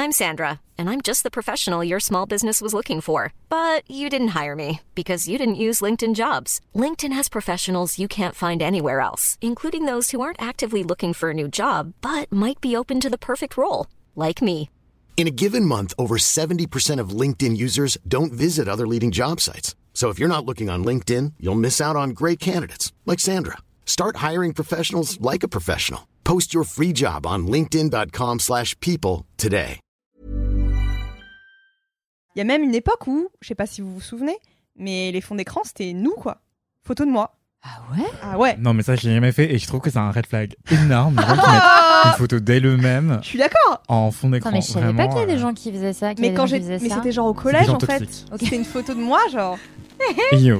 I'm Sandra, and I'm just the professional your small business was looking for. But you didn't hire me because you didn't use LinkedIn Jobs. LinkedIn has professionals you can't find anywhere else, including those who aren't actively looking for a new job, but might be open to the perfect role, like me. In a given month, over 70% of LinkedIn users don't visit other leading job sites. So if you're not looking on LinkedIn, you'll miss out on great candidates like Sandra. Start hiring professionals like a professional. Post your free job on linkedin.com/people today. Il y a même une époque où, je sais pas si vous vous souvenez, mais les fonds d'écran, c'était nous, quoi. Photo de moi. Ah ouais? Ah ouais. Non, mais ça, je l'ai jamais fait et je trouve que c'est un red flag énorme. Les gens qui mettent une photo d'elle-même Je suis d'accord. en fond d'écran. Attends, mais je savais Vraiment, pas qu'il y a des gens qui faisaient ça. Mais quand mais c'était genre au collège, gens en fait. toxiques. Ok. C'était une photo de moi, genre. Yo.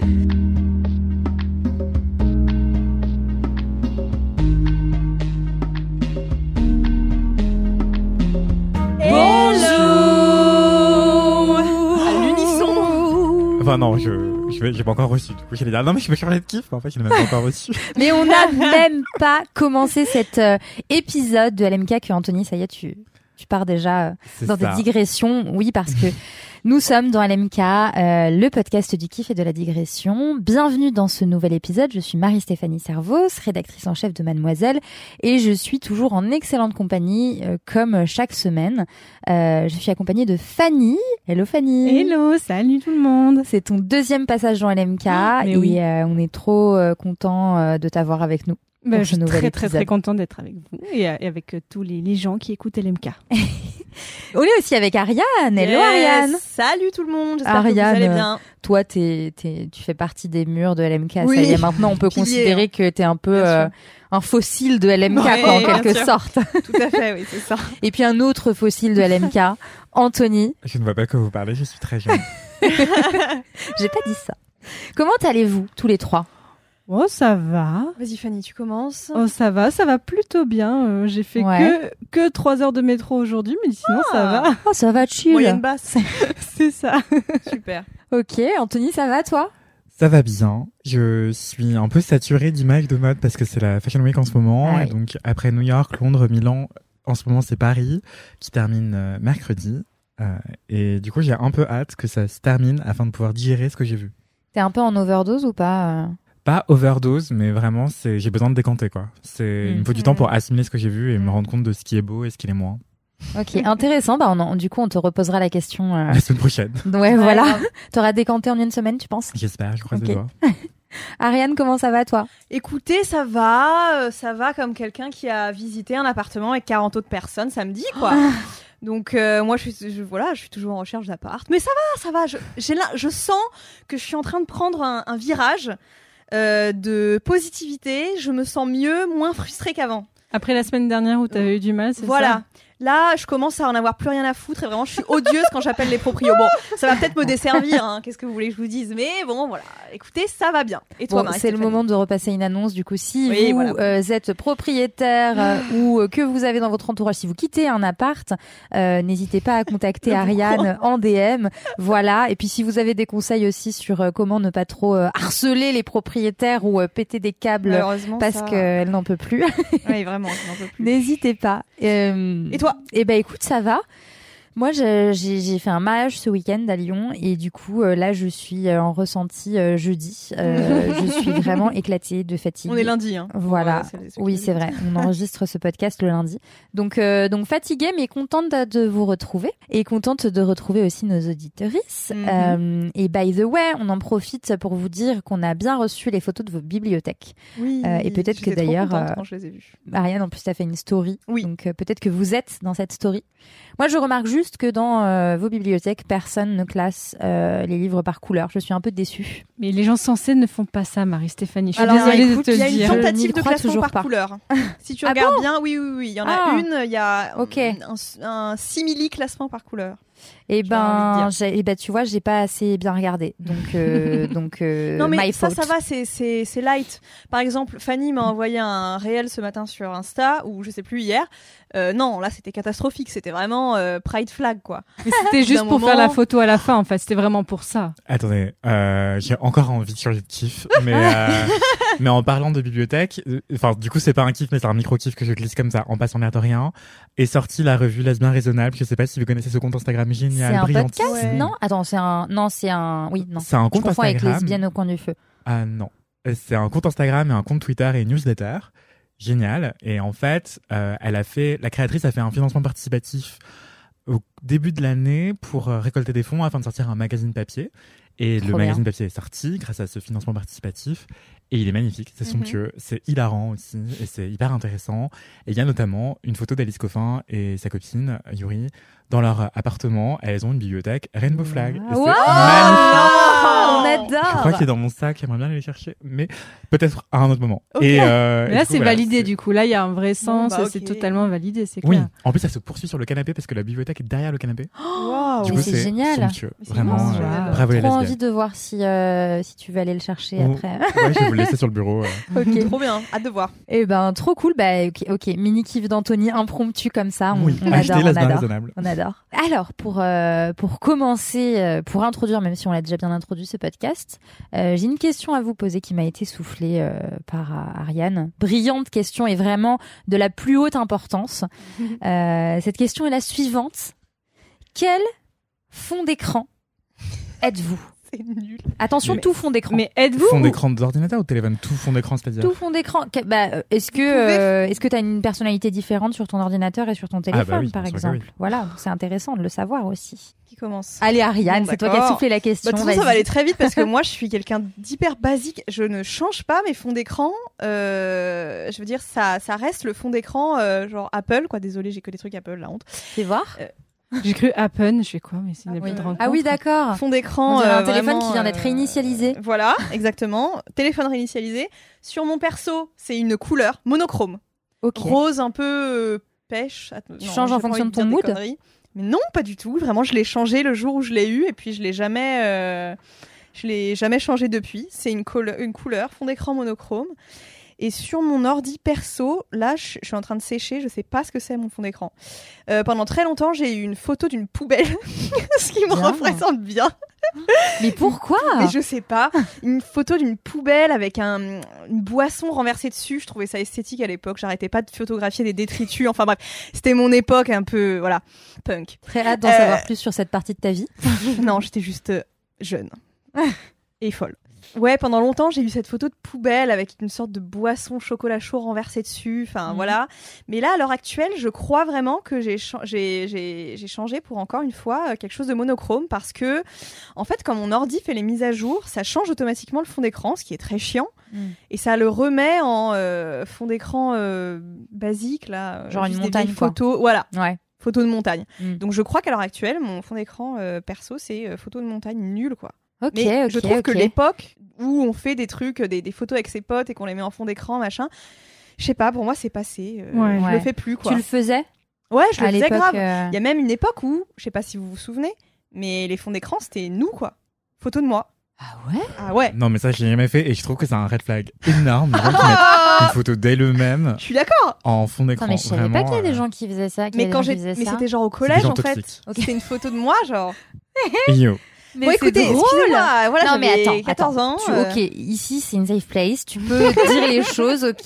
À l'unisson. Enfin, non, j'ai pas encore reçu. Du coup, j'allais dire, non, mais je peux changer de kiff. Mais en fait, je l'ai même pas encore reçu. Mais on n'a même pas commencé cet épisode de LMK que Anthony, ça y est, tu pars déjà C'est dans ça. des digressions. Oui, parce que nous sommes dans LMK, le podcast du kiff et de la digression. Bienvenue dans ce nouvel épisode. Je suis Marie-Stéphanie Servos, rédactrice en chef de Mademoiselle, et je suis toujours en excellente compagnie, comme chaque semaine. Je suis accompagnée de Fanny. Hello Fanny. Hello, salut tout le monde. C'est ton deuxième passage dans LMK mais et oui. on est trop content de t'avoir avec nous. Bah, pour je ce suis nouvel très épisode. contente d'être avec vous et avec tous les gens qui écoutent LMK. On est aussi avec Ariane. Hello Yes. Ariane. Salut tout le monde, j'espère Ariane, que vous allez bien. Toi, tu fais partie des murs de LMK. Oui. Ça y est, maintenant, on peut Pilier, considérer hein. que t'es un peu Bien sûr. un fossile de LMK, Ouais, quoi, en bien quelque sûr. sorte. Tout à fait, oui, c'est ça. Et puis un autre fossile de LMK, Anthony. Je ne vois pas de quoi vous parlez, je suis très jeune. J'ai pas dit ça. Comment allez-vous, tous les trois? Oh, ça va. Vas-y Fanny, tu commences. Oh, ça va plutôt bien. J'ai fait Ouais. que 3 heures de métro aujourd'hui, mais sinon ça va. Oh, ça va chill. Moyenne basse. C'est ça. Super. Ok, Anthony, ça va, toi? Ça va bien. Je suis un peu saturée d'images de mode parce que c'est la Fashion Week en ce moment. Ah oui. Et donc, après New York, Londres, Milan, en ce moment, c'est Paris qui termine mercredi. Et du coup, j'ai un peu hâte que ça se termine afin de pouvoir digérer ce que j'ai vu. T'es un peu en overdose ou pas? Pas overdose, mais vraiment, j'ai besoin de décanter, quoi. Il me faut du temps pour assimiler ce que j'ai vu et me rendre compte de ce qui est beau et ce qui l'est moins. Ok, intéressant. Bah, du coup, on te reposera la question. La semaine prochaine. Ouais, voilà. grave. T'auras décanté en une semaine, tu penses? J'espère, je croise Ok. les doigts. Ariane, comment ça va, toi? Écoutez, ça va comme quelqu'un qui a visité un appartement avec 40 autres personnes samedi, quoi. Donc moi, je suis toujours en recherche d'appart. Mais ça va. Je sens que je suis en train de prendre un virage de positivité. Je me sens mieux, moins frustrée qu'avant. Après la semaine dernière où t'avais eu du mal, c'est Voilà. ça? Là, je commence à en avoir plus rien à foutre et vraiment, je suis odieuse quand j'appelle les proprios. Bon, ça va peut-être me desservir, hein. Qu'est-ce que vous voulez que je vous dise? Mais bon, voilà. Écoutez, ça va bien. Et toi, Bon, Marie, c'est le Stéphanie moment de repasser une annonce. Du coup, si Oui, vous voilà. êtes propriétaire ou que vous avez dans votre entourage, si vous quittez un appart, n'hésitez pas à contacter Ariane en DM. Voilà. Et puis, si vous avez des conseils aussi sur comment ne pas trop harceler les propriétaires ou péter des câbles Malheureusement, parce ça... qu'elle n'en peut plus, Oui, vraiment, je n'en peux plus. n'hésitez pas. Et toi? Eh ben, écoute, ça va. Moi, j'ai fait un mariage ce week-end à Lyon et du coup, là, je suis en ressenti jeudi. Je suis vraiment éclatée de fatigue. On est lundi, hein. Voilà. Ouais, Oui, c'est vrai. On enregistre ce podcast le lundi. Donc fatiguée, mais contente de vous retrouver et contente de retrouver aussi nos auditrices. Et by the way, on en profite pour vous dire qu'on a bien reçu les photos de vos bibliothèques. Oui. Et peut-être que j'étais trop d'ailleurs, contente quand je les ai vus. Ariane, en plus, t'as fait une story. Oui. Donc peut-être que vous êtes dans cette story. Moi, je remarque juste que dans vos bibliothèques, personne ne classe les livres par couleur. Je suis un peu déçue. Mais les gens censés ne font pas ça, Marie-Stéphanie. Je suis Alors, désolée écoute, de te il y a le une dire. Je n'y tentative de crois classement toujours par pas. couleur. Si tu Ah regardes bon bien, oui. Il y en Ah. a une, il y a Ok. un simili-classement par couleur. Et J'ai envie de tu vois, j'ai pas assez bien regardé. Donc, Non mais my ça fault. va, c'est light. Par exemple, Fanny m'a envoyé un réel ce matin sur Insta, ou je sais plus hier. Non, là c'était catastrophique, c'était vraiment pride flag quoi. Mais c'était juste D'un pour moment- faire la photo à la fin, en fait. C'était vraiment pour ça. Attendez, j'ai encore envie de changer de kiff, mais Mais en parlant de bibliothèque, enfin, du coup, c'est pas un kiff, mais c'est un micro-kiff que je glisse comme ça, en passant l'air de rien, est sortie la revue Lesbien Raisonnable. Je sais pas si vous connaissez ce compte Instagram génial, C'est un brillantissime. podcast, non? Attends, c'est un... Oui, non. C'est un Je compte confonds avec Instagram. Lesbiennes au coin du feu. Ah non. C'est un compte Instagram et un compte Twitter et une newsletter. Génial. Et en fait, la créatrice a fait un financement participatif au début de l'année pour récolter des fonds afin de sortir un magazine papier. Et Trop le bien. magazine papier est sorti grâce à ce financement participatif. Et il est magnifique, c'est somptueux, c'est hilarant aussi, et c'est hyper intéressant. Et il y a notamment une photo d'Alice Coffin et sa copine, Yuri, dans leur appartement. Elles ont une bibliothèque Rainbow Flag. Et c'est Wow. magnifique. On Je adore. crois qu'il est dans mon sac, j'aimerais bien aller le chercher, mais peut-être à un autre moment. Ok. Et, Mais et là, du coup, c'est voilà, validé, c'est- du coup. Là, il y a un vrai sens, bah, c'est ok. totalement validé, c'est Oui, clair. en plus, ça se poursuit sur le canapé parce que la bibliothèque est derrière le canapé. Waouh. Du mais coup, c'est génial. somptueux. Mais c'est Vraiment, immense, bravo les Trop lesbiennes. envie de voir si tu veux aller le chercher Oh, après. ouais, je vais vous le laisser sur le bureau. Ok. Trop bien, hâte de voir. Eh ben, trop cool. Bah, ok. Mini kiff d'Anthony impromptu comme ça. Oui, on achetez adore, on Lesbien adore. Raisonnable. On adore. Alors, pour commencer, pour introduire, même si on l'a déjà bien introduit ce podcast, j'ai une question à vous poser qui m'a été soufflée par Ariane. Brillante question et vraiment de la plus haute importance. Cette question est la suivante. Quel fond d'écran êtes-vous? C'est nul. Attention, Mais- tout fond d'écran. Mais êtes-vous Fond d'écran d'ordinateur ou de téléphone? Tout fond d'écran, c'est-à-dire? Tout fond d'écran. Est-ce que tu as une personnalité différente sur ton ordinateur et sur ton téléphone, oui, par bien sûr que exemple? oui. Voilà, c'est intéressant de le savoir aussi. Qui commence? Allez, Ariane, Bon, c'est toi qui as d'accord. soufflé la question. Bah, de toute façon, ça vas-y. va aller très vite parce que moi, je suis quelqu'un d'hyper basique. Je ne change pas mes fonds d'écran. Je veux dire, ça reste le fond d'écran, genre Apple, quoi. Désolée, j'ai que des trucs Apple, la honte. Fais voir. J'ai cru Happen, je fais quoi? Mais c'est une appli oui. de rencontre. Ah oui, d'accord. Fond d'écran. On dirait un téléphone vraiment, qui vient d'être réinitialisé. Voilà, exactement. Téléphone réinitialisé. Sur mon perso, c'est une couleur monochrome. Ok. Rose un peu pêche. Tu changes en fonction de ton mood? Mais non, pas du tout. Vraiment, je l'ai changé le jour où je l'ai eu et puis je l'ai jamais changé depuis. C'est une couleur, fond d'écran monochrome. Et sur mon ordi perso, là, je suis en train de sécher. Je sais pas ce que c'est mon fond d'écran. Pendant très longtemps, j'ai eu une photo d'une poubelle, ce qui me Bien. représente bien. Mais pourquoi? Mais je sais pas. Une photo d'une poubelle avec une boisson renversée dessus. Je trouvais ça esthétique à l'époque. J'arrêtais pas de photographier des détritus. Enfin bref, c'était mon époque un peu, voilà, punk. Très hâte d'en savoir plus sur cette partie de ta vie. Non, j'étais juste jeune et folle. Ouais, pendant longtemps, j'ai eu cette photo de poubelle avec une sorte de boisson chocolat chaud renversée dessus. Enfin, voilà. Mais là, à l'heure actuelle, je crois vraiment que j'ai changé pour encore une fois quelque chose de monochrome parce que, en fait, quand mon ordi fait les mises à jour, ça change automatiquement le fond d'écran, ce qui est très chiant. Et ça le remet en fond d'écran basique, là. Genre une juste des montagne, vieilles quoi. photos. Voilà. Ouais. Photo de montagne. Mm. Donc, je crois qu'à l'heure actuelle, mon fond d'écran perso, c'est photo de montagne nul, quoi. Ok, Mais ok, je trouve ok. que l'époque où on fait des trucs, des photos avec ses potes et qu'on les met en fond d'écran, machin, je sais pas, pour moi c'est passé. Ouais. Je Ouais. le fais plus, quoi. Tu le faisais Ouais, je le à faisais l'époque grave. Il y a même une époque où, je sais pas si vous vous souvenez, mais les fonds d'écran c'était nous, quoi. Photo de moi. Ah ouais? Ah ouais. Non, mais ça, j'ai jamais fait et je trouve que c'est un red flag énorme. Les gens qui mettent une photo d'eux-mêmes Je suis d'accord. en fond d'écran. Non, mais je savais pas qu'il y a des gens qui faisaient ça. Mais quand j'ai, mais c'était genre au collège gens en fait. toxiques. Ok. C'était une photo de moi, genre. Yo. Mais Bon, c'est écoutez, drôle. excusez-moi, voilà, Non, mais j'avais attends, 14 ans. Ok, ici c'est une safe place. Tu peux dire les choses, ok.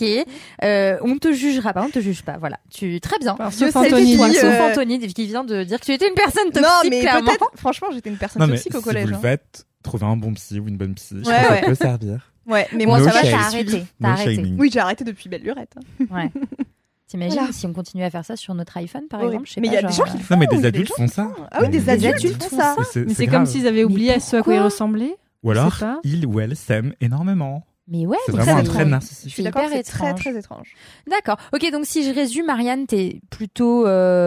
On te jugera pas, on te juge pas. Voilà. Très bien. Sauf sais, Anthony, Anthony, du coup. Sauf Anthony qui vient de dire que tu étais une personne toxique. Non, mais clairement. peut-être. Franchement, j'étais une personne Non, mais toxique si au collège. vous le hein. faites, trouvez un bon psy ou une bonne psy. Je Ouais, pense que ouais. ça peut servir. Ouais, mais Bon, moi No ça va. shame. t'as je arrêté. suis- T'as No arrêté. shaming. Oui, j'ai arrêté depuis belle lurette. Ouais. T'imagines Voilà. si on continue à faire ça sur notre iPhone, par Horrible. exemple? Je sais Mais il pas, y a des genre, gens qui le font. Non, mais des des adultes gens font ça. Ah oui, des Mais adultes font ça. Mais c'est grave. comme s'ils avaient oublié Mais à ce à quoi ils pourquoi ressemblaient. Ou Je alors, sais pas. ils ou elles s'aiment énormément. Mais ouais, C'est mais vraiment un c'est trait étrange. narcissique. Je suis C'est d'accord, hyper c'est très étrange. très étrange. D'accord. Ok, donc si je résume, Marianne, t'es plutôt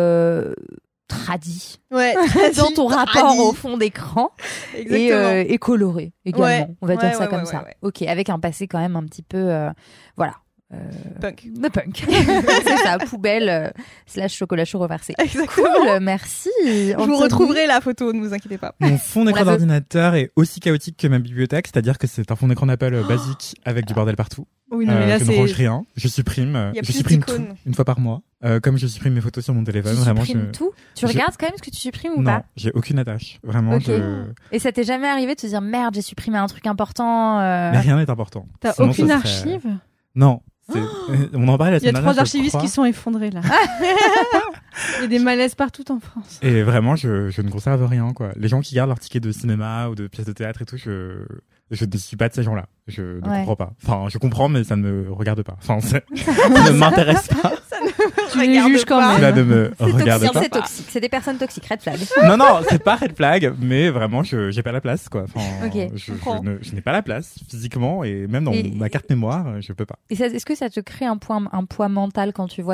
tradie Ouais, dans ton rapport au fond d'écran Exactement. et coloré également. Ouais. On va dire Ouais, ça ouais, comme ouais, ça. ouais. Ok, avec un passé quand même un petit peu, voilà, Punk. De punk. C'est ça, poubelle / chocolat chaud reversé. Exactement. Cool, merci. Je vous retrouverai la photo, ne vous inquiétez pas. Mon fond d'écran Bravo. d'ordinateur est aussi chaotique que ma bibliothèque, c'est-à-dire que c'est un fond d'écran d'Apple basique avec du bordel partout. Oui, non, mais là, je ne range rien. Je supprime. Il y a Je plus supprime tout d'icônes. une fois par mois. Comme je supprime mes photos sur mon téléphone, Tu vraiment. supprimes tout. Tu je- regardes quand même ce que tu supprimes ou Non, pas? j'ai aucune attache. Vraiment, Ok. Et ça t'est jamais arrivé de te dire merde, j'ai supprimé un truc important Mais rien n'est important. T'as Sinon, aucune ce serait- archive? Non. On en parlait la Il y a semaine 3 dernière, je archivistes crois. qui sont effondrés là. Il y a des malaises partout en France. Et vraiment, je ne conserve rien, quoi. Les gens qui gardent leur ticket de cinéma ou de pièces de théâtre et tout, je ne suis pas de ces gens-là. Je ne comprends pas. Enfin, je comprends, mais ça ne me regarde pas. Enfin, ça ne m'intéresse pas. Tu les juges quand même. Cela ne me C'est regarde toxique, pas. c'est toxique. C'est des personnes toxiques, red flag. Non, c'est pas red flag, mais vraiment, j'ai pas la place, quoi. Enfin, Ok, je n'ai pas la place physiquement et même dans Et- ma carte mémoire, je peux pas. Et est-ce que ça te crée un poids mental quand tu vois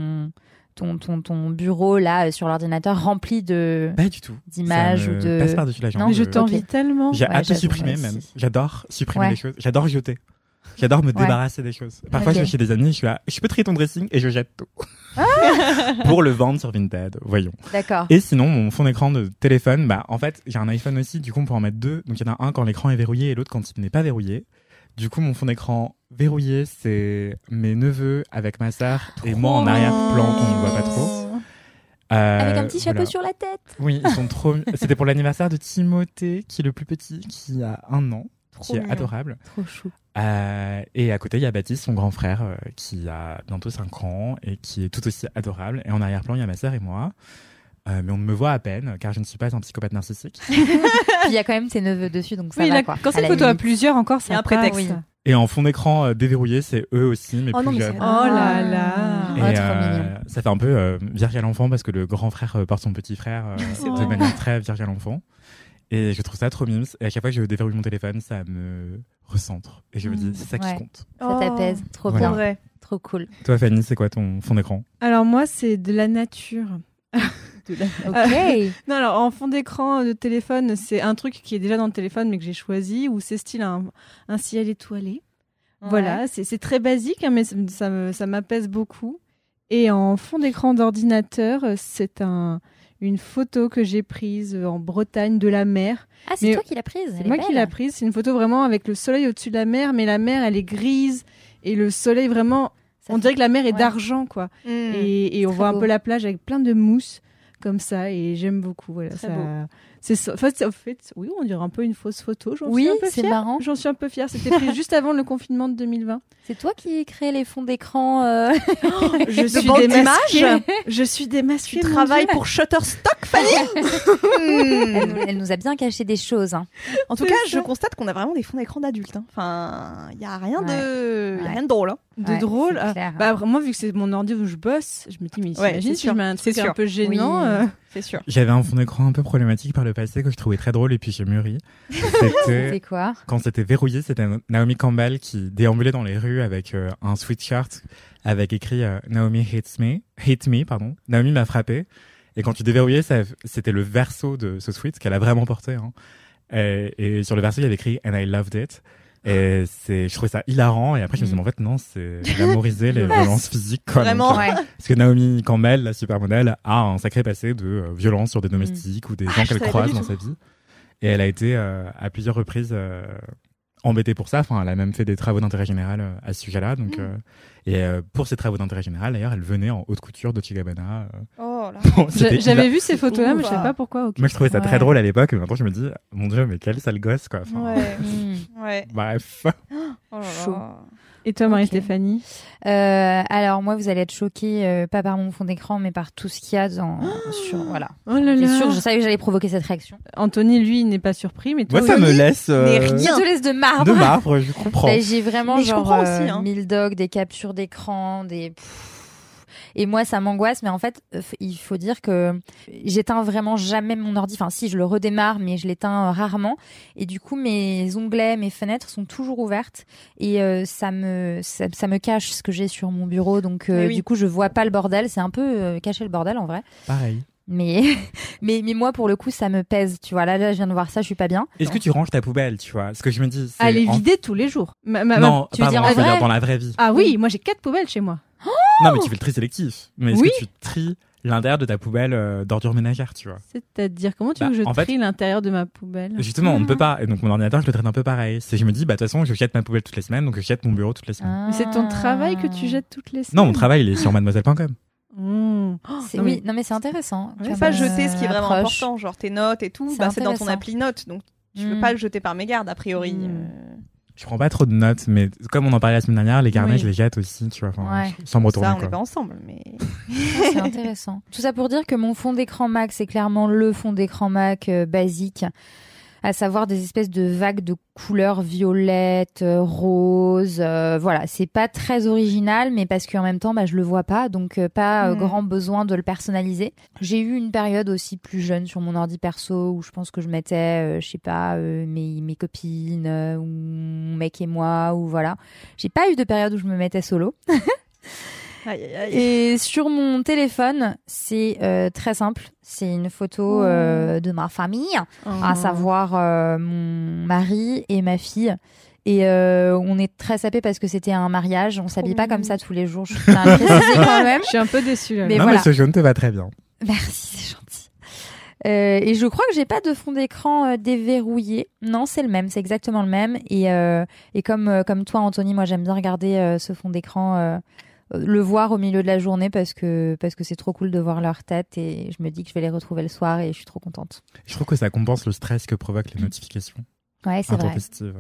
ton bureau là sur l'ordinateur rempli Pas du tout. d'images Ça ou me de... passe par-dessus la jambe. Non, Mais je Ok. t'envie tellement. J'ai Ouais, hâte de j'avoue, supprimer moi même. aussi. J'adore supprimer Ouais. les choses. J'adore jeter. J'adore me Ouais. débarrasser des choses. Parfois, Ok. je vais chez des amis, je suis là, je peux trier ton dressing et je jette tout. Pour le vendre sur Vinted, voyons. D'accord. Et sinon, mon fond d'écran de téléphone, bah, en fait, j'ai un iPhone aussi, du coup, on peut en mettre deux. Donc, il y en a un quand l'écran est verrouillé et l'autre quand il n'est pas verrouillé. Du coup, mon fond d'écran verrouillé, c'est mes neveux avec ma sœur et moi en arrière-plan qu'on ne voit pas trop. Avec un petit chapeau voilà. sur la tête. Oui, ils sont trop. C'était pour l'anniversaire de Timothée, qui est le plus petit, qui a 1 an, qui est mignon. adorable. Trop chou. Et à côté, il y a Baptiste, son grand frère, qui a bientôt 5 ans et qui est tout aussi adorable. Et en arrière-plan, il y a ma sœur et moi. Mais on me voit à peine, car je ne suis pas un psychopathe narcissique. Puis il y a quand même tes neveux dessus, donc ça Oui, va là, quoi. quand À c'est la photo à limite. plusieurs, encore, Il y c'est a un prétexte. Oui. Et en fond d'écran déverrouillé, c'est eux aussi, mais Oh plus non, mais jeunes. c'est- Oh là là. Et Oh, trop mignon. ça fait un peu Virgile enfant parce que le grand frère porte son petit frère C'est de vrai. manière très Virgile enfant. Et je trouve ça trop mimes. Et à chaque fois que je déverrouille mon téléphone, ça me recentre. Et je me dis, c'est ça qui Ouais. compte. Ça t'apaise. Trop Voilà. bien. vrai. Trop cool. Toi, Fanny, c'est quoi ton fond d'écran? Alors moi, c'est de la nature. Ok. Non, alors en fond d'écran de téléphone, c'est un truc qui est déjà dans le téléphone mais que j'ai choisi, où c'est style un ciel étoilé. Voilà, c'est très basique, hein, mais ça m'apaise beaucoup. Et en fond d'écran d'ordinateur, c'est une photo que j'ai prise en Bretagne de la mer. Ah, c'est Mais toi qui l'as prise. C'est moi qui l'ai prise. C'est une photo vraiment avec le soleil au-dessus de la mer, mais la mer, elle est grise. Et le soleil, vraiment, on dirait que la mer est ouais. d'argent, quoi. Mm. Et on Très voit un beau. peu la plage avec plein de mousse, comme ça. Et j'aime beaucoup. Voilà, Très ça... beau. En fait, oui, on dirait un peu une fausse photo. J'en Oui, suis un peu c'est fière. marrant. J'en suis un peu fière. C'était pris juste avant le confinement de 2020. C'est toi qui crée les fonds d'écran. Je suis banque démasquée. d'images. Je suis démasquée. Tu mon travailles Dieu. pour Shutterstock, Fanny. Elle nous a bien caché des choses. Hein. En tout C'est cas, ça. je constate qu'on a vraiment des fonds d'écran d'adultes. Hein. Enfin, il y a rien Ouais. rien de drôle. Hein. De Ouais, drôle. c'est Ah, clair. bah, moi, vu que c'est mon ordi où je bosse, je me dis, mais Ouais, t'imagines c'est si sûr. je mets un C'est truc un sûr. peu gênant. Oui. C'est sûr. J'avais un fond d'écran un peu problématique par le passé que je trouvais très drôle et puis j'ai mûri. C'était C'est quoi? quand c'était verrouillé, c'était Naomi Campbell qui déambulait dans les rues avec un sweatshirt avec écrit Naomi hate me, pardon. Naomi m'a frappé. Et quand tu déverrouillais, c'était le verso de ce sweat qu'elle a vraiment porté. Hein. Et sur le verso, il y avait écrit And I loved it. Et je trouvais ça hilarant. Et après, je me suis dit, mais en fait, non, c'est glamoriser les violences physiques. Quoi. Vraiment. Donc, Ouais. parce que Naomi Campbell, la supermodèle, a un sacré passé de violence sur des domestiques ou des gens je qu'elle savais pas croise du dans tout. sa vie. Et elle a été à plusieurs reprises embêtée pour ça. Enfin, elle a même fait des travaux d'intérêt général à ce sujet-là. Donc, pour ces travaux d'intérêt général, d'ailleurs, elle venait en haute couture de Gabbana. Oh là. Bon, c'était J'avais hilar- vu ces photos-là, mais je ouf. savais pas pourquoi. ok. Moi, je trouvais ça Ouais. très drôle à l'époque. Et maintenant, je me dis, mon Dieu, mais quel sale gosse, quoi. Enfin, Ouais. Hmm. Ouais. Bref. Oh là Chaud. là. Et toi, Marie-Stéphanie? Alors moi, vous allez être choqués, pas par mon fond d'écran, mais par tout ce qu'il y a sur. Voilà. Oh là Bien là. sûr, je savais que j'allais provoquer cette réaction. Anthony, lui, il n'est pas surpris, mais toi, Moi, ça oui. me laisse Mais rien. Je te laisse de marbre. de marbre, je comprends. Bah, j'ai vraiment Mais je genre comprends aussi, hein. 1000 docs, des captures d'écran, et moi ça m'angoisse, mais en fait il faut dire que j'éteins vraiment jamais mon ordi. Enfin si, je le redémarre, mais je l'éteins rarement. Et du coup mes onglets, mes fenêtres sont toujours ouvertes et ça me cache ce que j'ai sur mon bureau. Donc Mais oui. du coup je vois pas le bordel. C'est un peu cacher le bordel en vrai. Pareil. Mais moi, pour le coup, ça me pèse. Tu vois, là, je viens de voir ça, je suis pas bien. Est-ce que tu ranges ta poubelle, tu vois? Ce que je me dis, c'est... Elle est vidée tous les jours. Non, tu veux dire pardon, en je veux vrai dire dans la vraie vie. Ah oui, moi j'ai 4 poubelles chez moi. Non, mais tu fais le tri sélectif. Mais est-ce Oui. que tu tries l'intérieur de ta poubelle d'ordures ménagères, tu vois? C'est-à-dire, comment tu Bah, veux que je en fait- trie l'intérieur de ma poubelle? Justement, on ne peut pas. Et donc, mon ordinateur, je le traite un peu pareil. Je me dis, bah, de toute façon, je jette ma poubelle toutes les semaines, donc je jette mon bureau toutes les semaines. Mais c'est ton travail que tu jettes toutes les semaines. Non, mon travail, il est sur mademoiselle.com. Mmh. Non, mais c'est intéressant. Tu comme, peux pas jeter ce qui est vraiment approche. important, genre tes notes et tout, C'est c'est dans ton intéressant. appli notes, donc tu peux Mm. pas le jeter par mégarde a priori. Je prends pas trop de notes, mais comme on en parlait la semaine dernière, les carnets, Oui. je les jette aussi, tu vois, enfin, Ouais. sans me retourner, Ça, on quoi. n'est pas ensemble, mais C'est intéressant. Tout ça pour dire que mon fond d'écran Mac, c'est clairement le fond d'écran Mac basique, à savoir des espèces de vagues de couleurs violettes, roses. Voilà, c'est pas très original, mais parce qu'en même temps, je le vois pas, donc pas grand besoin de le personnaliser. J'ai eu une période aussi plus jeune sur mon ordi perso où je pense que je mettais, je sais pas, mes copines ou mon mec et moi, ou voilà. J'ai pas eu de période où je me mettais solo. aïe, aïe, aïe. Et sur mon téléphone, c'est très simple. C'est une photo de ma famille, à savoir mon mari et ma fille. Et on est très sapés parce que c'était un mariage. On s'habille pas comme ça tous les jours. Je tiens à le préciser quand même. Je suis un peu déçue. Là. Mais non, voilà. mais ce jaune te va très bien. Merci, c'est gentil. Et je crois que j'ai pas de fond d'écran déverrouillé. Non, c'est le même, c'est exactement le même. Et comme toi, Anthony, moi j'aime bien regarder ce fond d'écran, le voir au milieu de la journée parce que c'est trop cool de voir leur tête et je me dis que je vais les retrouver le soir et je suis trop contente. Je trouve que ça compense le stress que provoquent les notifications Ouais, c'est vrai. intempestives.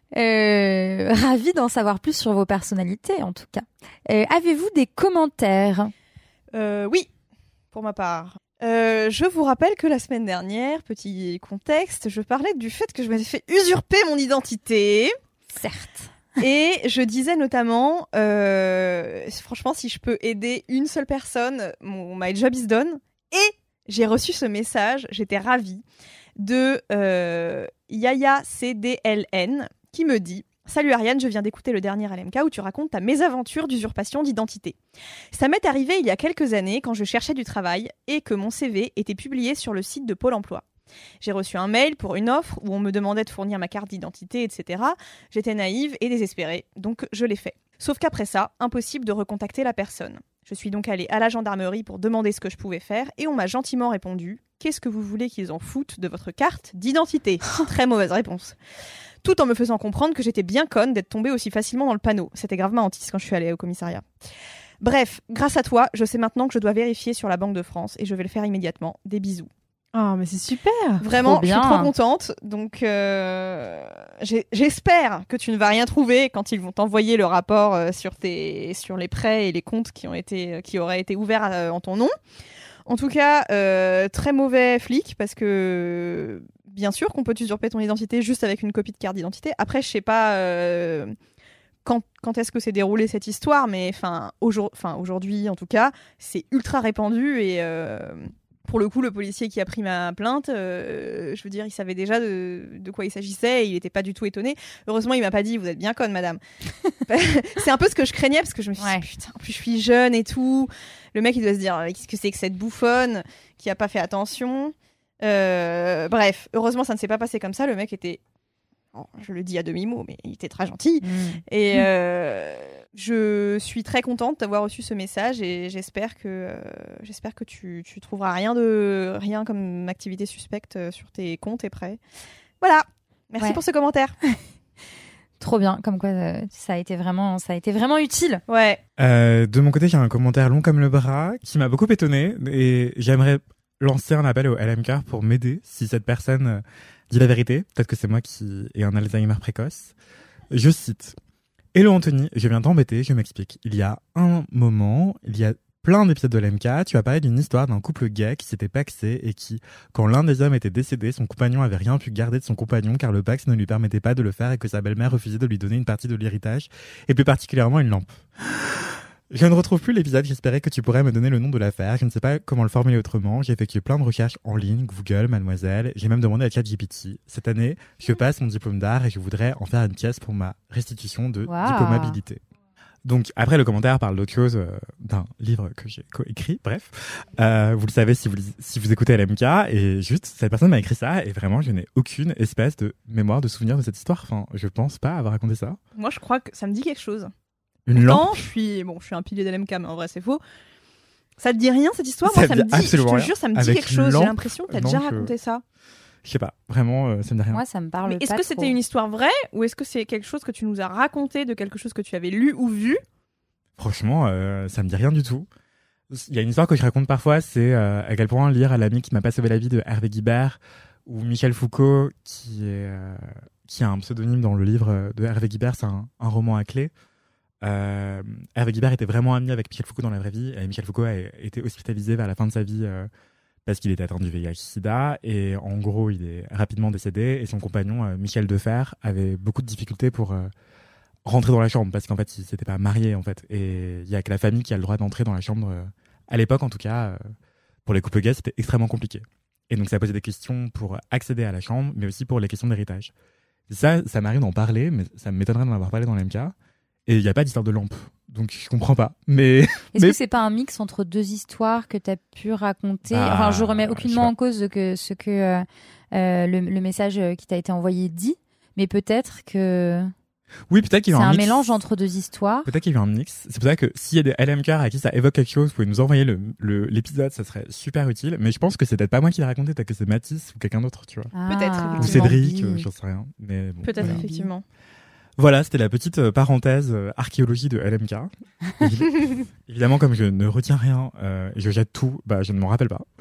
Ravie d'en savoir plus sur vos personnalités, en tout cas. Avez-vous des commentaires? Oui, pour ma part. Je vous rappelle que la semaine dernière, petit contexte, je parlais du fait que je m'avais fait usurper mon identité. Certes. Et je disais notamment, franchement, si je peux aider une seule personne, my job is done. Et j'ai reçu ce message, j'étais ravie, de Yaya CDLN, qui me dit « Salut Ariane, je viens d'écouter le dernier LMK où tu racontes ta mésaventure d'usurpation d'identité. Ça m'est arrivé il y a quelques années quand je cherchais du travail et que mon CV était publié sur le site de Pôle emploi. J'ai reçu un mail pour une offre où on me demandait de fournir ma carte d'identité, etc. J'étais naïve et désespérée, donc je l'ai fait. Sauf qu'après ça, impossible de recontacter la personne. Je suis donc allée à la gendarmerie pour demander ce que je pouvais faire et on m'a gentiment répondu « Qu'est-ce que vous voulez qu'ils en foutent de votre carte d'identité ?» Très mauvaise réponse. Tout en me faisant comprendre que j'étais bien conne d'être tombée aussi facilement dans le panneau. C'était gravement hantise quand je suis allée au commissariat. Bref, grâce à toi, je sais maintenant que je dois vérifier sur la Banque de France et je vais le faire immédiatement. Des bisous. Oh, mais c'est super. Vraiment, Trop je suis bien. trop contente. Donc, j'espère que tu ne vas rien trouver quand ils vont t'envoyer le rapport sur les prêts et les comptes qui auraient été ouverts en ton nom. En tout cas, très mauvais flic parce que bien sûr qu'on peut t'usurper ton identité juste avec une copie de carte d'identité. Après, je sais pas quand est-ce que s'est déroulée cette histoire, mais aujourd'hui, en tout cas, c'est ultra répandu et pour le coup, le policier qui a pris ma plainte, je veux dire, il savait déjà de quoi il s'agissait et il n'était pas du tout étonné. Heureusement, il m'a pas dit « Vous êtes bien conne, madame ». C'est un peu ce que je craignais parce que je me suis dit « Putain, en plus je suis jeune et tout ». Le mec, il doit se dire « Qu'est-ce que c'est que cette bouffonne qui a pas fait attention ?» Bref, heureusement, ça ne s'est pas passé comme ça. Le mec était... je le dis à demi-mot, mais il était très gentil. Et je suis très contente d'avoir reçu ce message et j'espère que tu trouveras rien comme activité suspecte sur tes comptes et prêts. Voilà. Merci Ouais. pour ce commentaire. Trop bien, comme quoi ça a été vraiment utile. Ouais. De mon côté, j'ai un commentaire long comme le bras qui m'a beaucoup étonné et j'aimerais lancer un appel au LMK pour m'aider si cette personne dit la vérité. Peut-être que c'est moi qui ai un Alzheimer précoce. Je cite « Hello Anthony, je viens t'embêter, je m'explique. Il y a un moment, il y a plein d'épisodes de l'MK, tu as parlé d'une histoire d'un couple gay qui s'était paxé et qui, quand l'un des hommes était décédé, son compagnon avait rien pu garder de son compagnon car le pax ne lui permettait pas de le faire et que sa belle-mère refusait de lui donner une partie de l'héritage et plus particulièrement une lampe. Je ne retrouve plus l'épisode, j'espérais que tu pourrais me donner le nom de l'affaire. Je ne sais pas comment le formuler autrement. J'ai effectué plein de recherches en ligne, Google, Mademoiselle. J'ai même demandé à ChatGPT. Cette année, je passe mon diplôme d'art et je voudrais en faire une pièce pour ma restitution de Wow. diplômabilité. Donc après, le commentaire parle d'autre chose, d'un livre que j'ai coécrit, bref. Vous le savez si vous écoutez LMK, et juste, cette personne m'a écrit ça, et vraiment, je n'ai aucune espèce de mémoire, de souvenir de cette histoire. Enfin, je pense pas avoir raconté ça. Moi, je crois que ça me dit quelque chose. Une lampe. Je suis un pilier d'LMK, mais en vrai, c'est faux. Ça te dit rien, cette histoire? Ça Moi, ça me me dit dit, je absolument te rien. jure, ça me dit Avec quelque chose. une J'ai lampe, l'impression que t'as non, déjà je- raconté ça. Je sais pas, vraiment, ça me dit rien. Moi, ça me parle Mais est-ce pas que c'était trop. une histoire vraie, ou est-ce que c'est quelque chose que tu nous as raconté de quelque chose que tu avais lu ou vu? Franchement, ça me dit rien du tout. Il y a une histoire que je raconte parfois, c'est à quel point lire à l'ami qui m'a pas sauvé la vie de Hervé Guibert, ou Michel Foucault, qui a un pseudonyme dans le livre de Hervé Guibert, c'est un roman à clé. Hervé Guibert était vraiment ami avec Michel Foucault dans la vraie vie, et Michel Foucault a été hospitalisé vers la fin de sa vie parce qu'il était atteint du VIH/SIDA, et en gros il est rapidement décédé, et son compagnon Michel Defer avait beaucoup de difficultés pour rentrer dans la chambre, parce qu'en fait il s'était pas marié en fait, et il y a que la famille qui a le droit d'entrer dans la chambre, à l'époque en tout cas, pour les couples gays c'était extrêmement compliqué, et donc ça posait des questions pour accéder à la chambre, mais aussi pour les questions d'héritage. Ça m'arrive d'en parler, mais ça m'étonnerait d'en avoir parlé dans l'MK. Et il n'y a pas d'histoire de lampe, donc je comprends pas. Mais Est-ce que c'est pas un mix entre deux histoires que tu as pu raconter? Enfin, je remets aucunement en cause ce que le message qui t'a été envoyé dit, mais peut-être que oui, peut-être qu'il y a c'est eu un mix. mélange entre deux histoires. Peut-être qu'il y a eu un mix. C'est pour ça que s'il y a des LMK à qui ça évoque quelque chose, vous pouvez nous envoyer l'épisode, ça serait super utile. Mais je pense que c'est peut-être pas moi qui l'ai raconté, peut-être que c'est Mathis ou quelqu'un d'autre, tu vois. Peut-être, Ou effectivement. Cédric, j'en sais rien. Mais bon, Peut-être, voilà. effectivement. Voilà, c'était la petite parenthèse archéologie de LMK. Évidemment, comme je ne retiens rien et je jette tout, je ne m'en rappelle pas.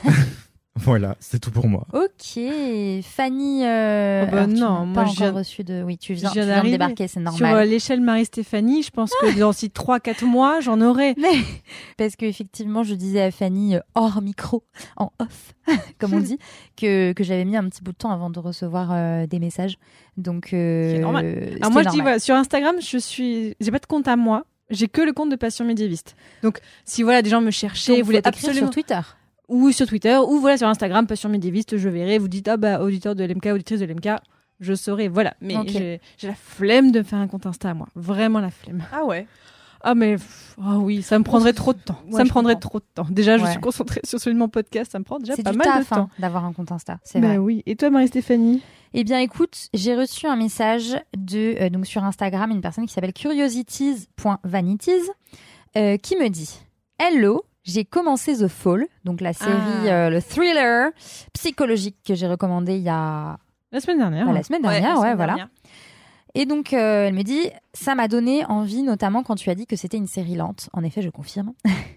Voilà, c'est tout pour moi. Ok, Fanny. Alors, tu non, n'as moi, pas je encore viens- reçu de. Oui, tu je viens viens de d'arriver. débarquer, c'est Sur normal. l'échelle Marie-Stéphanie, je pense que dans 3-4 mois, j'en aurai. Mais parce que effectivement, je disais à Fanny hors micro, en off, comme on dit, que j'avais mis un petit bout de temps avant de recevoir des messages. Donc C'est normal. Alors moi, je dis, voilà, sur Instagram, j'ai pas de compte à moi. J'ai que le compte de Passion médiéviste. Donc, si voilà, des gens me cherchaient, voulaient absolument sur Twitter. ou sur Twitter, ou voilà sur Instagram, Passion médiéviste, je verrai. Vous dites auditeur de LMK, auditrice de LMK, je saurai. Voilà. Mais Ok. j'ai la flemme de faire un compte Insta à moi. Vraiment la flemme. Ah ouais. Ah mais oui, ça me prendrait trop de temps. Ouais, Ça me je prendrait comprends. trop de temps. Déjà, je Ouais. suis concentrée sur celui de mon podcast, ça me prend déjà C'est pas du mal de taf temps. d'avoir un compte Insta, c'est Ben vrai. oui. Et toi, Marie-Stéphanie? Eh bien, écoute, j'ai reçu un message de donc sur Instagram, une personne qui s'appelle curiosities.vanities qui me dit « Hello, j'ai commencé The Fall, donc la série, le thriller psychologique que j'ai recommandé il y a La semaine dernière. la semaine dernière, la semaine voilà. dernière. Et donc, elle me dit « Ça m'a donné envie, notamment quand tu as dit que c'était une série lente. » En effet, je confirme.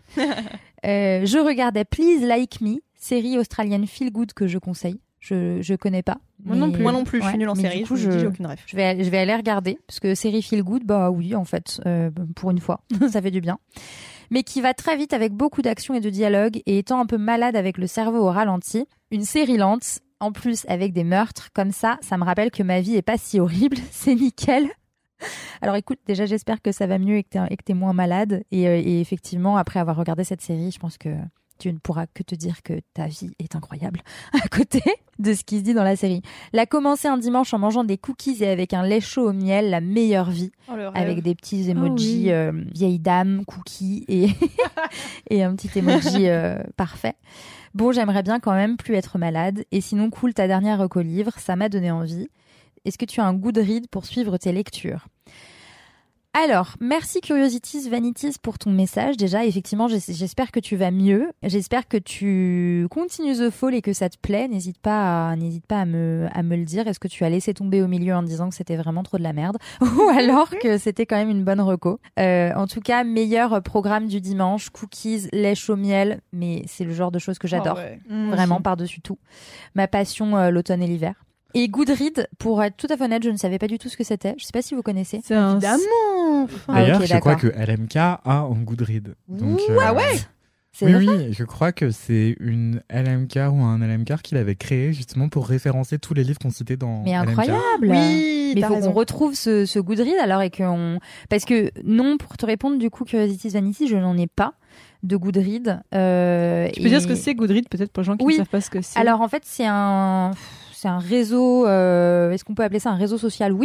Je regardais Please Like Me, série australienne feel good que je conseille. Je connais pas. Moi non mais- plus. Moi non plus, je suis Ouais, nulle en mais série. du coup, je j'ai aucune ref. je vais aller regarder, parce que série feel good, bah oui, en fait, pour une fois, ça fait du bien. Mais qui va très vite avec beaucoup d'action et de dialogue, et étant un peu malade avec le cerveau au ralenti, une série lente, en plus avec des meurtres, comme ça me rappelle que ma vie est pas si horrible, c'est nickel. Alors écoute, déjà j'espère que ça va mieux et que t'es moins malade, et effectivement, après avoir regardé cette série, je pense que tu ne pourras que te dire que ta vie est incroyable à côté de ce qui se dit dans la série. La commencer un dimanche en mangeant des cookies et avec un lait chaud au miel, la meilleure vie, Oh, le rêve. avec des petits emojis oui. vieille dame, cookies et, et un petit emoji parfait. Bon, j'aimerais bien quand même plus être malade. Et sinon, cool, ta dernière reco livre, ça m'a donné envie. Est-ce que tu as un Goodreads pour suivre tes lectures ? Alors, merci Curiosities Vanities pour ton message. Déjà, effectivement, j'espère que tu vas mieux. J'espère que tu continues The Fall et que ça te plaît. N'hésite pas à me le dire. Est-ce que tu as laissé tomber au milieu en disant que c'était vraiment trop de la merde ou alors que c'était quand même une bonne reco. En tout cas, meilleur programme du dimanche, cookies, lait chaud miel. Mais c'est le genre de choses que j'adore. Oh, ouais. Vraiment par-dessus tout. Ma passion, l'automne et l'hiver. Et Goodreads, pour être tout à fait honnête, je ne savais pas du tout ce que c'était. Je ne sais pas si vous connaissez. C'est un... Évidemment. Ah, D'ailleurs, ok, je crois d'accord. que LMK a un Goodreads. Donc, Ah ouais. C'est oui, vrai. oui, je crois que c'est une LMK ou un LMK qu'il avait créé justement pour référencer tous les livres qu'on citait dans Mais LMK. incroyable. Oui, Mais t'as faut raison. qu'on retrouve ce Goodreads alors et parce que non, pour te répondre du coup, Curiosities Vanity, je n'en ai pas de Goodreads. Tu peux dire ce que c'est Goodreads, peut-être pour les gens qui Oui. ne savent pas ce que c'est. Alors en fait, c'est un réseau. Est-ce qu'on peut appeler ça un réseau social ? Oui.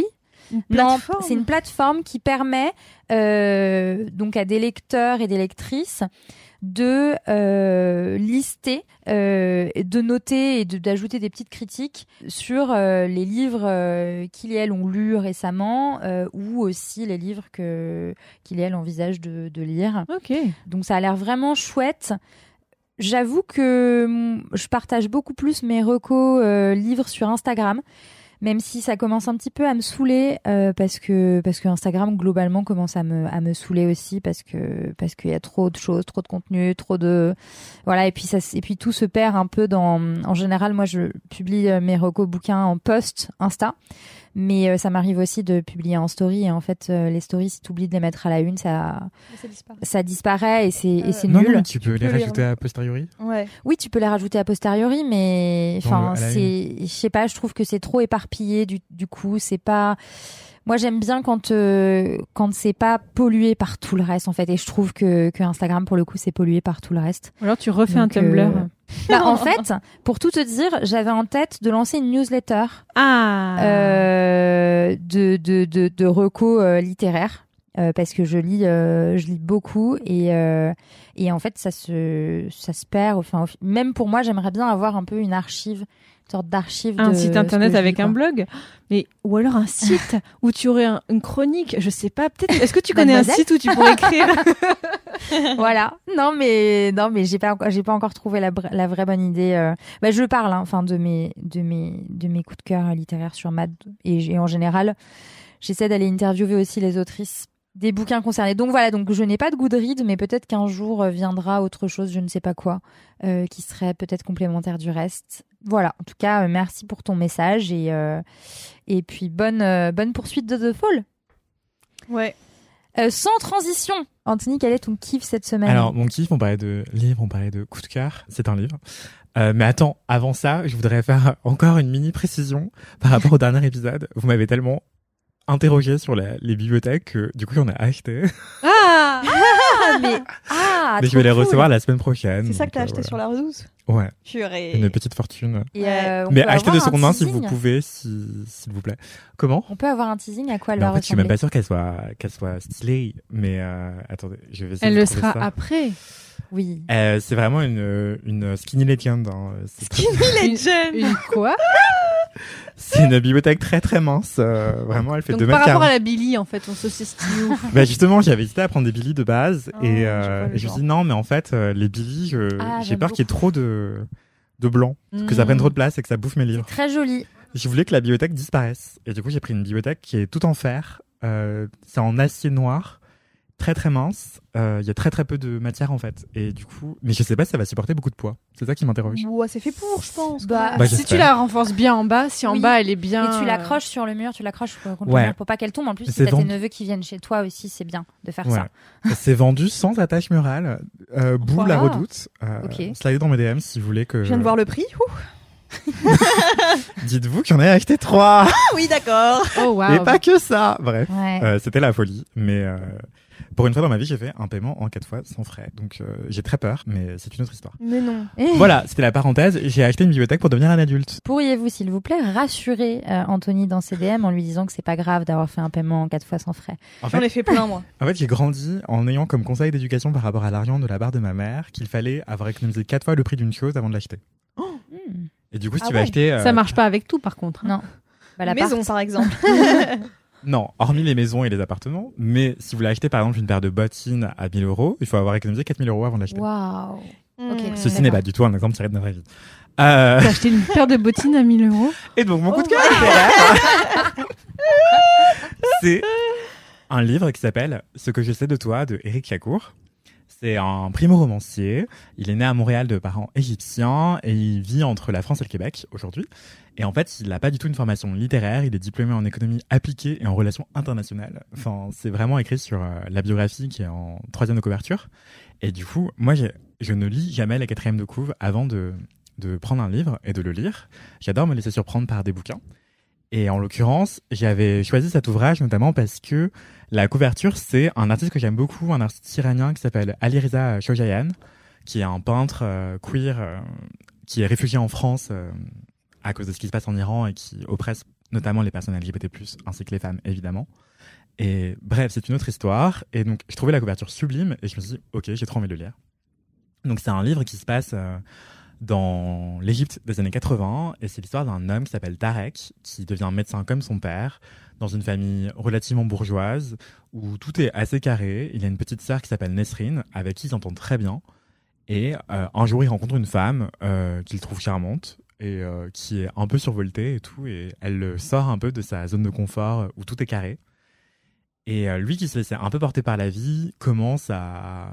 Non, c'est une plateforme qui permet donc à des lecteurs et des lectrices de lister, de noter et d'ajouter des petites critiques sur les livres qu'ils et elles ont lus récemment ou aussi les livres qu'ils et elles envisagent de lire. Ok. Donc ça a l'air vraiment chouette. J'avoue que je partage beaucoup plus mes recos livres sur Instagram, même si ça commence un petit peu à me saouler parce que Instagram globalement commence à me saouler aussi parce qu'il y a trop de choses, trop de contenu, trop de voilà, et puis tout se perd un peu en général. Moi je publie mes recos bouquins en post Insta, mais ça m'arrive aussi de publier en story, et en fait les stories, si tu oublies de les mettre à la une, ça disparaît et c'est nul. Non, tu peux les rajouter à posteriori. Ouais. Oui, tu peux les rajouter a posteriori, mais enfin je sais pas, je trouve que c'est trop éparpillé du coup, c'est pas. Moi, j'aime bien quand c'est pas pollué par tout le reste, en fait. Et je trouve que Instagram, pour le coup, c'est pollué par tout le reste. Alors, tu refais un Tumblr. En fait, pour tout te dire, j'avais en tête de lancer une newsletter de recos littéraires. Parce que je lis beaucoup et en fait ça se perd. Enfin, même pour moi, j'aimerais bien avoir un peu une archive, une sorte d'archive. Un site internet avec un blog, ou alors un site où tu aurais une chronique. Je sais pas, peut-être. Est-ce que tu connais un site où tu pourrais écrire? Voilà. Non mais j'ai pas encore trouvé la vraie bonne idée. Je parle, enfin de mes coups de cœur littéraires sur Mad et en général, j'essaie d'aller interviewer aussi les autrices des bouquins concernés. Donc voilà, donc je n'ai pas de Goodreads, mais peut-être qu'un jour viendra autre chose, je ne sais pas quoi, qui serait peut-être complémentaire du reste. Voilà, en tout cas, merci pour ton message et puis bonne poursuite de The Fall. Ouais. Sans transition, Anthony, quel est ton kiff cette semaine? Alors, mon kiff, on parlait de livre, on parlait de coup de cœur. C'est un livre. Mais attends, avant ça, je voudrais faire encore une mini précision par rapport au dernier épisode. Vous m'avez tellement interrogé sur les bibliothèques que du coup on a acheté. Mais je vais les recevoir la semaine prochaine. C'est ça que t'as acheté sur la Redouze? Ouais. Purée. Une petite fortune. Mais achetez de seconde main si vous pouvez, s'il vous plaît. Comment? On peut avoir un teasing, à quoi elle mais va en fait, ressembler? je suis même pas sûre qu'elle soit stylée, mais attendez, je vais essayer Elle de le trouver sera ça. après. Oui. C'est vraiment une skinny legend. Hein. Une quoi? C'est une bibliothèque très très mince. Vraiment, elle fait Donc 2 par mètres rapport carrés. à la Billy, en fait, on se situe où? Justement, j'avais hésité à prendre des Billy de base et je me genre. suis dit non, mais en fait, les Billy, j'ai peur qu'il y ait trop de blanc, que ça prenne trop de place et que ça bouffe mes livres. Très joli. Je voulais que la bibliothèque disparaisse. Et du coup, j'ai pris une bibliothèque qui est toute en fer. C'est en acier noir, très très mince. Il y a très très peu de matière en fait. Et du coup, mais je sais pas si ça va supporter beaucoup de poids. C'est ça qui m'interroge. Ouais, c'est fait pour, je pense. Si tu la renforces bien en bas, si en bas elle est bien. Et tu l'accroches sur le mur, tu l'accroches contre le mur pour pas qu'elle tombe. En plus, si C'est t'as tes neveux qui viennent chez toi aussi, c'est bien de faire ça. C'est vendu sans attache murale. Boue la Redoute. Slidez dans mes DM si vous voulez que. Je viens de voir le prix. Dites-vous qu'il y en a acheté 3. Oui, d'accord. Oh wow. Et pas que ça. Bref, Ouais. c'était la folie. Mais pour une fois dans ma vie, j'ai fait un paiement en 4 fois sans frais. Donc j'ai très peur, mais c'est une autre histoire. Mais non. Voilà, c'était la parenthèse. J'ai acheté une bibliothèque pour devenir un adulte. Pourriez-vous, s'il vous plaît, rassurer Anthony dans ses DM en lui disant que c'est pas grave d'avoir fait un paiement en 4 fois sans frais? J'en ai fait plein, moi. En fait, j'ai grandi en ayant comme conseil d'éducation par rapport à l'argent de la barre de ma mère qu'il fallait avoir économisé 4 fois le prix d'une chose avant de l'acheter. Et du coup, si tu vas acheter... Ça marche pas avec tout, par contre. Non. La maison, par exemple. Non, hormis les maisons et les appartements. Mais si vous voulez acheter, par exemple, une paire de bottines à 1 000 €, il faut avoir économisé 4 000 € avant de l'acheter. Waouh. Ok. Ceci n'est pas du tout un exemple tiré de ma vraie vie. T'as acheté une paire de bottines à 1 000 €? Et donc, mon coup de cœur littéraire, c'est un livre qui s'appelle « Ce que je sais de toi » de Éric Chacour. C'est un primo-romancier. Il est né à Montréal de parents égyptiens et il vit entre la France et le Québec aujourd'hui. Et en fait, il n'a pas du tout une formation littéraire. Il est diplômé en économie appliquée et en relations internationales. Enfin, c'est vraiment écrit sur la biographie qui est en 3e de couverture. Et du coup, moi, je ne lis jamais la 4e de couve avant de prendre un livre et de le lire. J'adore me laisser surprendre par des bouquins. Et en l'occurrence, j'avais choisi cet ouvrage notamment parce que la couverture, c'est un artiste que j'aime beaucoup, un artiste iranien qui s'appelle Alireza Shojayan, qui est un peintre queer qui est réfugié en France à cause de ce qui se passe en Iran et qui oppresse notamment les personnes LGBT+, ainsi que les femmes, évidemment. Et bref, c'est une autre histoire. Et donc, je trouvais la couverture sublime et je me suis dit, ok, j'ai trop envie de le lire. Donc, c'est un livre qui se passe dans l'Égypte des années 80 et c'est l'histoire d'un homme qui s'appelle Tarek, qui devient médecin comme son père, dans une famille relativement bourgeoise où tout est assez carré. Il a une petite sœur qui s'appelle Nesrine, avec qui il s'entend très bien. Et un jour, il rencontre une femme qu'il trouve charmante et qui est un peu survoltée et tout. Et elle le sort un peu de sa zone de confort où tout est carré. Et lui, qui se laissait un peu porter par la vie, commence à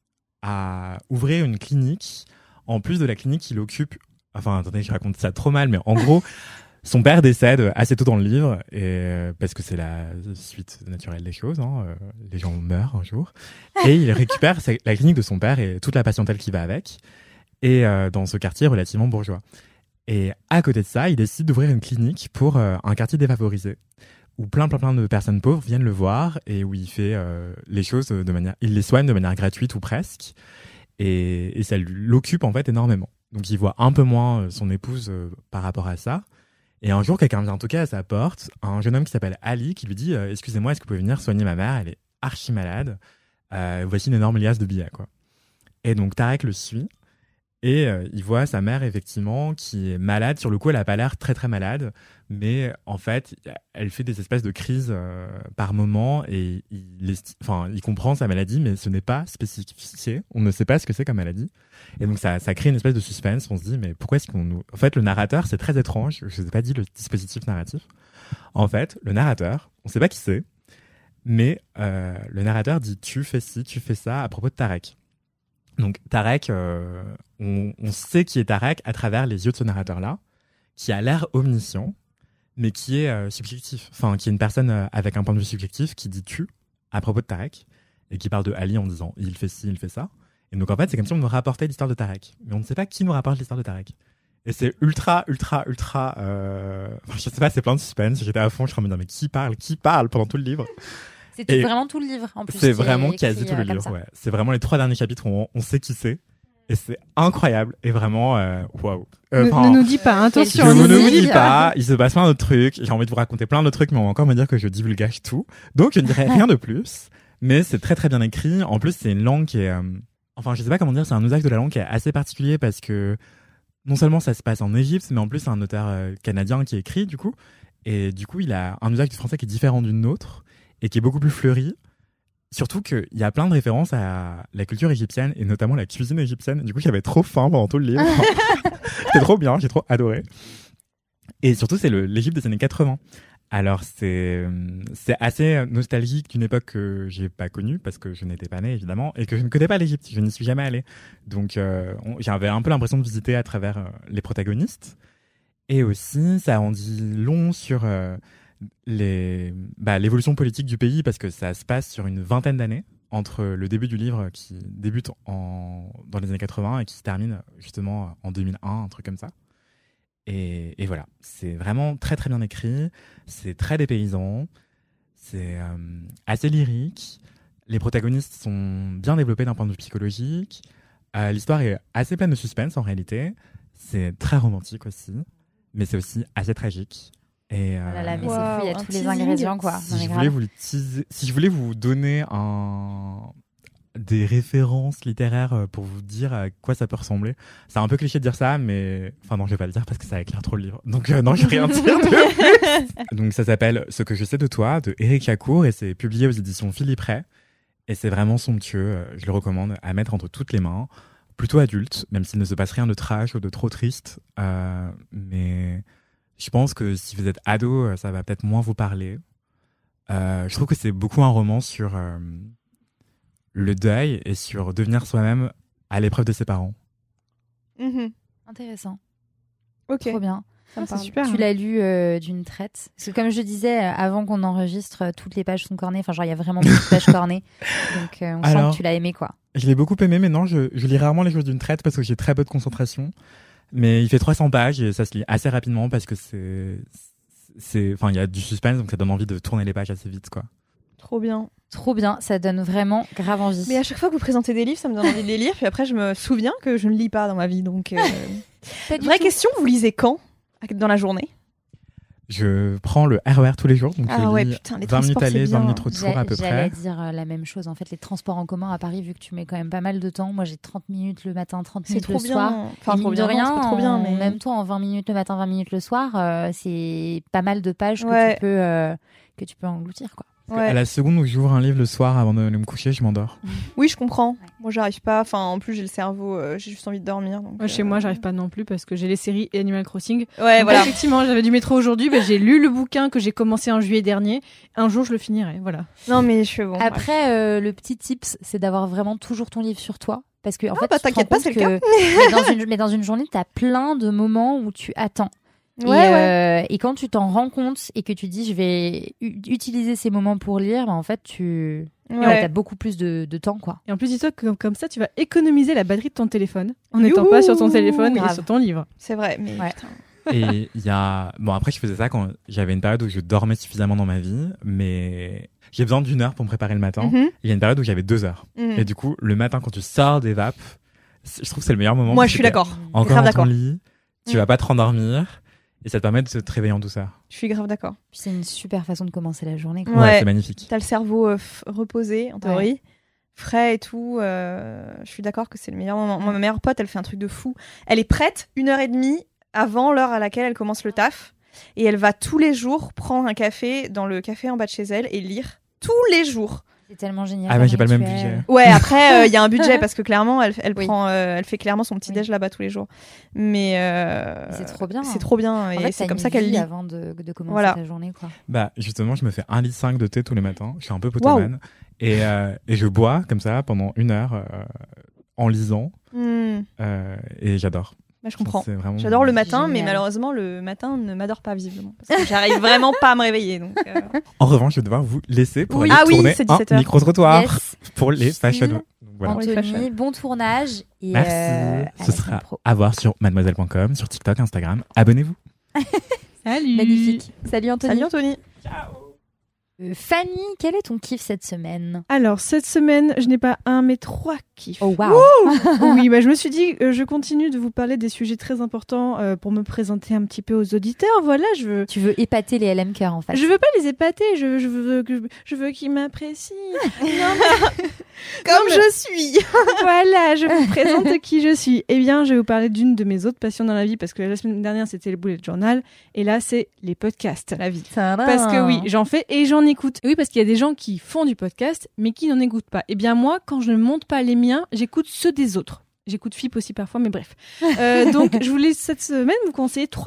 ouvrir une clinique. En plus de la clinique qu'il occupe... Enfin, attendez, je raconte ça trop mal, mais en gros... Son père décède assez tôt dans le livre, parce que c'est la suite naturelle des choses, hein, les gens meurent un jour. Et il récupère la clinique de son père et toute la patientèle qui va avec, et dans ce quartier relativement bourgeois. Et à côté de ça, il décide d'ouvrir une clinique pour un quartier défavorisé, où plein de personnes pauvres viennent le voir, et où il fait les choses il les soigne de manière gratuite ou presque, et ça l'occupe en fait énormément. Donc il voit un peu moins son épouse par rapport à ça. Et un jour, quelqu'un vient toquer à sa porte, un jeune homme qui s'appelle Ali, qui lui dit « Excusez-moi, est-ce que vous pouvez venir soigner ma mère ? Elle est archi malade. Voici une énorme liasse de billets. » quoi. Et donc, Tarek le suit, et il voit sa mère, effectivement, qui est malade. Sur le coup, elle n'a pas l'air très, très malade, mais en fait, elle fait des espèces de crises par moment, et il comprend sa maladie, mais ce n'est pas spécifié. On ne sait pas ce que c'est comme maladie. Et donc, ça crée une espèce de suspense. On se dit, mais pourquoi est-ce qu'on nous... En fait, le narrateur, c'est très étrange. Je ne vous ai pas dit le dispositif narratif. En fait, le narrateur, on ne sait pas qui c'est, mais le narrateur dit, tu fais ci, tu fais ça à propos de Tarek. Donc, Tarek, on sait qui est Tarek à travers les yeux de ce narrateur-là, qui a l'air omniscient, mais qui est subjectif. Enfin, qui est une personne avec un point de vue subjectif qui dit tu à propos de Tarek, et qui parle de Ali en disant, il fait ci, il fait ça. Et donc, en fait, c'est comme si on nous rapportait l'histoire de Tarek. Mais on ne sait pas qui nous rapporte l'histoire de Tarek. Et c'est ultra... Enfin, je sais pas, c'est plein de suspense. J'étais à fond, je suis en train de me dire, mais qui parle pendant tout le livre? C'est vraiment tout le livre, en plus. C'est vraiment quasi tout le livre, ouais. C'est vraiment les 3 derniers chapitres où on sait qui c'est. Et c'est incroyable. Et vraiment, waouh. Ne nous dis pas, attention. Ne nous dis pas, il se passe plein d'autres trucs. J'ai envie de vous raconter plein d'autres trucs, mais on va encore me dire que je divulgage tout. Donc, je ne dirai rien de plus. Mais c'est très, très bien écrit. En plus, c'est une langue qui est... Enfin, je sais pas comment dire, c'est un usage de la langue qui est assez particulier parce que non seulement ça se passe en Égypte, mais en plus c'est un auteur canadien qui écrit du coup. Et du coup, il a un usage du français qui est différent du nôtre et qui est beaucoup plus fleuri. Surtout qu'il y a plein de références à la culture égyptienne et notamment la cuisine égyptienne. Du coup, j'avais trop faim pendant tout le livre. C'était trop bien, j'ai trop adoré. Et surtout, c'est l'Égypte des années 80. Alors, c'est assez nostalgique d'une époque que j'ai pas connue, parce que je n'étais pas né, évidemment, et que je ne connais pas l'Égypte. Je n'y suis jamais allé. Donc, j'avais un peu l'impression de visiter à travers les protagonistes. Et aussi, ça en dit long sur l'évolution politique du pays, parce que ça se passe sur une 20aine d'années, entre le début du livre qui débute dans les années 80 et qui se termine justement en 2001, un truc comme ça. Et voilà, c'est vraiment très très bien écrit, c'est très dépaysant, c'est assez lyrique, les protagonistes sont bien développés d'un point de vue psychologique, l'histoire est assez pleine de suspense en réalité, c'est très romantique aussi, mais c'est aussi assez tragique. Et, oh là là, mais c'est fou, il y a tous les ingrédients quoi. Si je voulais vous donner des références littéraires pour vous dire à quoi ça peut ressembler. C'est un peu cliché de dire ça, mais... Enfin non, je vais pas le dire parce que ça éclaire trop le livre. Donc non, je vais rien dire de plus. Donc ça s'appelle « Ce que je sais de toi » de Éric Lacour et c'est publié aux éditions Philippe Ray. Et c'est vraiment somptueux. Je le recommande à mettre entre toutes les mains. Plutôt adulte, même s'il ne se passe rien de trash ou de trop triste. Mais je pense que si vous êtes ado, ça va peut-être moins vous parler. Je trouve que c'est beaucoup un roman sur... le deuil et sur devenir soi-même à l'épreuve de ses parents. Intéressant. Ok. Trop bien. C'est super. Tu l'as lu d'une traite. Parce que comme je disais, avant qu'on enregistre, toutes les pages sont cornées. Enfin, genre, il y a vraiment beaucoup de pages cornées. Donc, on sent que tu l'as aimé, quoi. Je l'ai beaucoup aimé, mais non, je lis rarement les choses d'une traite parce que j'ai très peu de concentration. Mais il fait 300 pages et ça se lit assez rapidement parce que enfin, il y a du suspense, donc ça donne envie de tourner les pages assez vite, quoi. Trop bien. Trop bien, ça donne vraiment grave envie. Mais à chaque fois que vous présentez des livres, ça me donne envie de les lire. Puis après, je me souviens que je ne lis pas dans ma vie. Donc, vraie question, vous lisez quand dans la journée? Je prends le RER tous les jours, donc Ah je ouais, lis putain, les 20 minutes transports, aller, c'est 20 bien. minutes retour à peu J'allais près. dire la même chose. En fait, les transports en commun à Paris, vu que tu mets quand même pas mal de temps, moi j'ai 30 minutes le matin, 30 C'est minutes trop le bien. soir. Enfin, Et trop mine bien, de non, rien, c'est pas trop bien, mais même toi en 20 minutes le matin, 20 minutes le soir, c'est pas mal de pages Ouais. que tu peux engloutir, quoi. Parce que Ouais. À la seconde où j'ouvre un livre le soir avant de me coucher, je m'endors. Oui, je comprends. Moi, j'arrive pas. Enfin, en plus, j'ai le cerveau, j'ai juste envie de dormir. Donc, Moi, chez moi, j'arrive pas non plus parce que j'ai les séries et Animal Crossing. Ouais, Donc, voilà. effectivement, j'avais du métro aujourd'hui. J'ai lu le bouquin que j'ai commencé en juillet dernier. Un jour, je le finirai. Voilà. Non, mais je suis bon. bref. Après, le petit tips, c'est d'avoir vraiment toujours ton livre sur toi. Parce que, en fait, bah, tu te t'inquiète rends pas, c'est compte le que mais dans une journée, t'as plein de moments où tu attends. Ouais. Et quand tu t'en rends compte et que tu dis je vais utiliser ces moments pour lire, bah, en fait, t'as beaucoup plus de temps, quoi. Et en plus, dis-toi que comme ça, tu vas économiser la batterie de ton téléphone en Youhou, n'étant pas sur ton téléphone grave. et sur ton livre. C'est vrai, mais Ouais. putain. Et il y a... Bon, après, je faisais ça quand j'avais une période où je dormais suffisamment dans ma vie, mais j'ai besoin d'1 heure pour me préparer le matin. Mhm. Il y a une période où j'avais 2 heures. Mhm. Et du coup, le matin, quand tu sors des vapes, je trouve que c'est le meilleur moment. Moi, parce je suis que t'es d'accord. Encore Grave dans d'accord. ton lit, tu Mm. vas pas te rendormir, et ça te permet de te réveiller en douceur. Je suis grave d'accord. Puis c'est une super façon de commencer la journée, quoi. Ouais. C'est magnifique. T'as le cerveau reposé, en théorie, frais et tout. Je suis d'accord que c'est le meilleur moment. Moi, ma meilleure pote, elle fait un truc de fou. Elle est prête 1h30 avant l'heure à laquelle elle commence le taf. Et elle va tous les jours prendre un café dans le café en bas de chez elle et lire tous les jours. C'est tellement génial. Ah, mais comme j'ai pas le même rituel. budget. Ouais, après, il y a un budget parce que clairement, elle Oui. prend, elle fait clairement son petit-déj là-bas tous les jours. Mais C'est trop bien. c'est trop bien. En Et fait, c'est t'as comme une ça qu'elle vie lit. avant de commencer Voilà. ta journée, quoi. Bah, justement, je me fais 1,5 litre de thé tous les matins. Je suis un peu potomane. Et je bois comme ça pendant 1 heure en lisant. Et j'adore. Bah, je comprends. C'est vraiment... J'adore le matin, mais Génial. malheureusement, le matin ne m'adore pas visiblement. Parce que j'arrive vraiment pas à me réveiller. Donc, En revanche, je vais devoir vous laisser pour Oui. aller Ah oui, tourner c'est un 17h. micro-trottoir Yes. pour les fashion. Style. Donc, voilà. les fashion. Anthony, bon tournage. Et Merci. à la Ce semaine sera pro. à voir sur mademoiselle.com, sur TikTok, Instagram. Abonnez-vous. Salut. Magnifique. Salut Anthony. Salut Anthony. Fanny, quel est ton kiff cette semaine? Alors, cette semaine, je n'ai pas un, mais 3 kiffs. Oh waouh. Oui, bah, je me suis dit, je continue de vous parler des sujets très importants pour me présenter un petit peu aux auditeurs. Voilà, je veux... Tu veux épater les LM Cœur, en fait. Je veux pas les épater, je veux qu'ils m'apprécient. Comme je suis. Voilà, je vous présente qui je suis. Eh bien, je vais vous parler d'une de mes autres passions dans la vie, parce que la semaine dernière, c'était le bullet journal, et là, c'est les podcasts. La vie. Parce que oui, j'en fais et j'en écoute. Oui, parce qu'il y a des gens qui font du podcast, mais qui n'en écoutent pas. Eh bien, moi, quand je ne monte pas les miens, j'écoute ceux des autres. J'écoute FIP aussi parfois, mais bref. Donc, je voulais cette semaine vous conseiller 3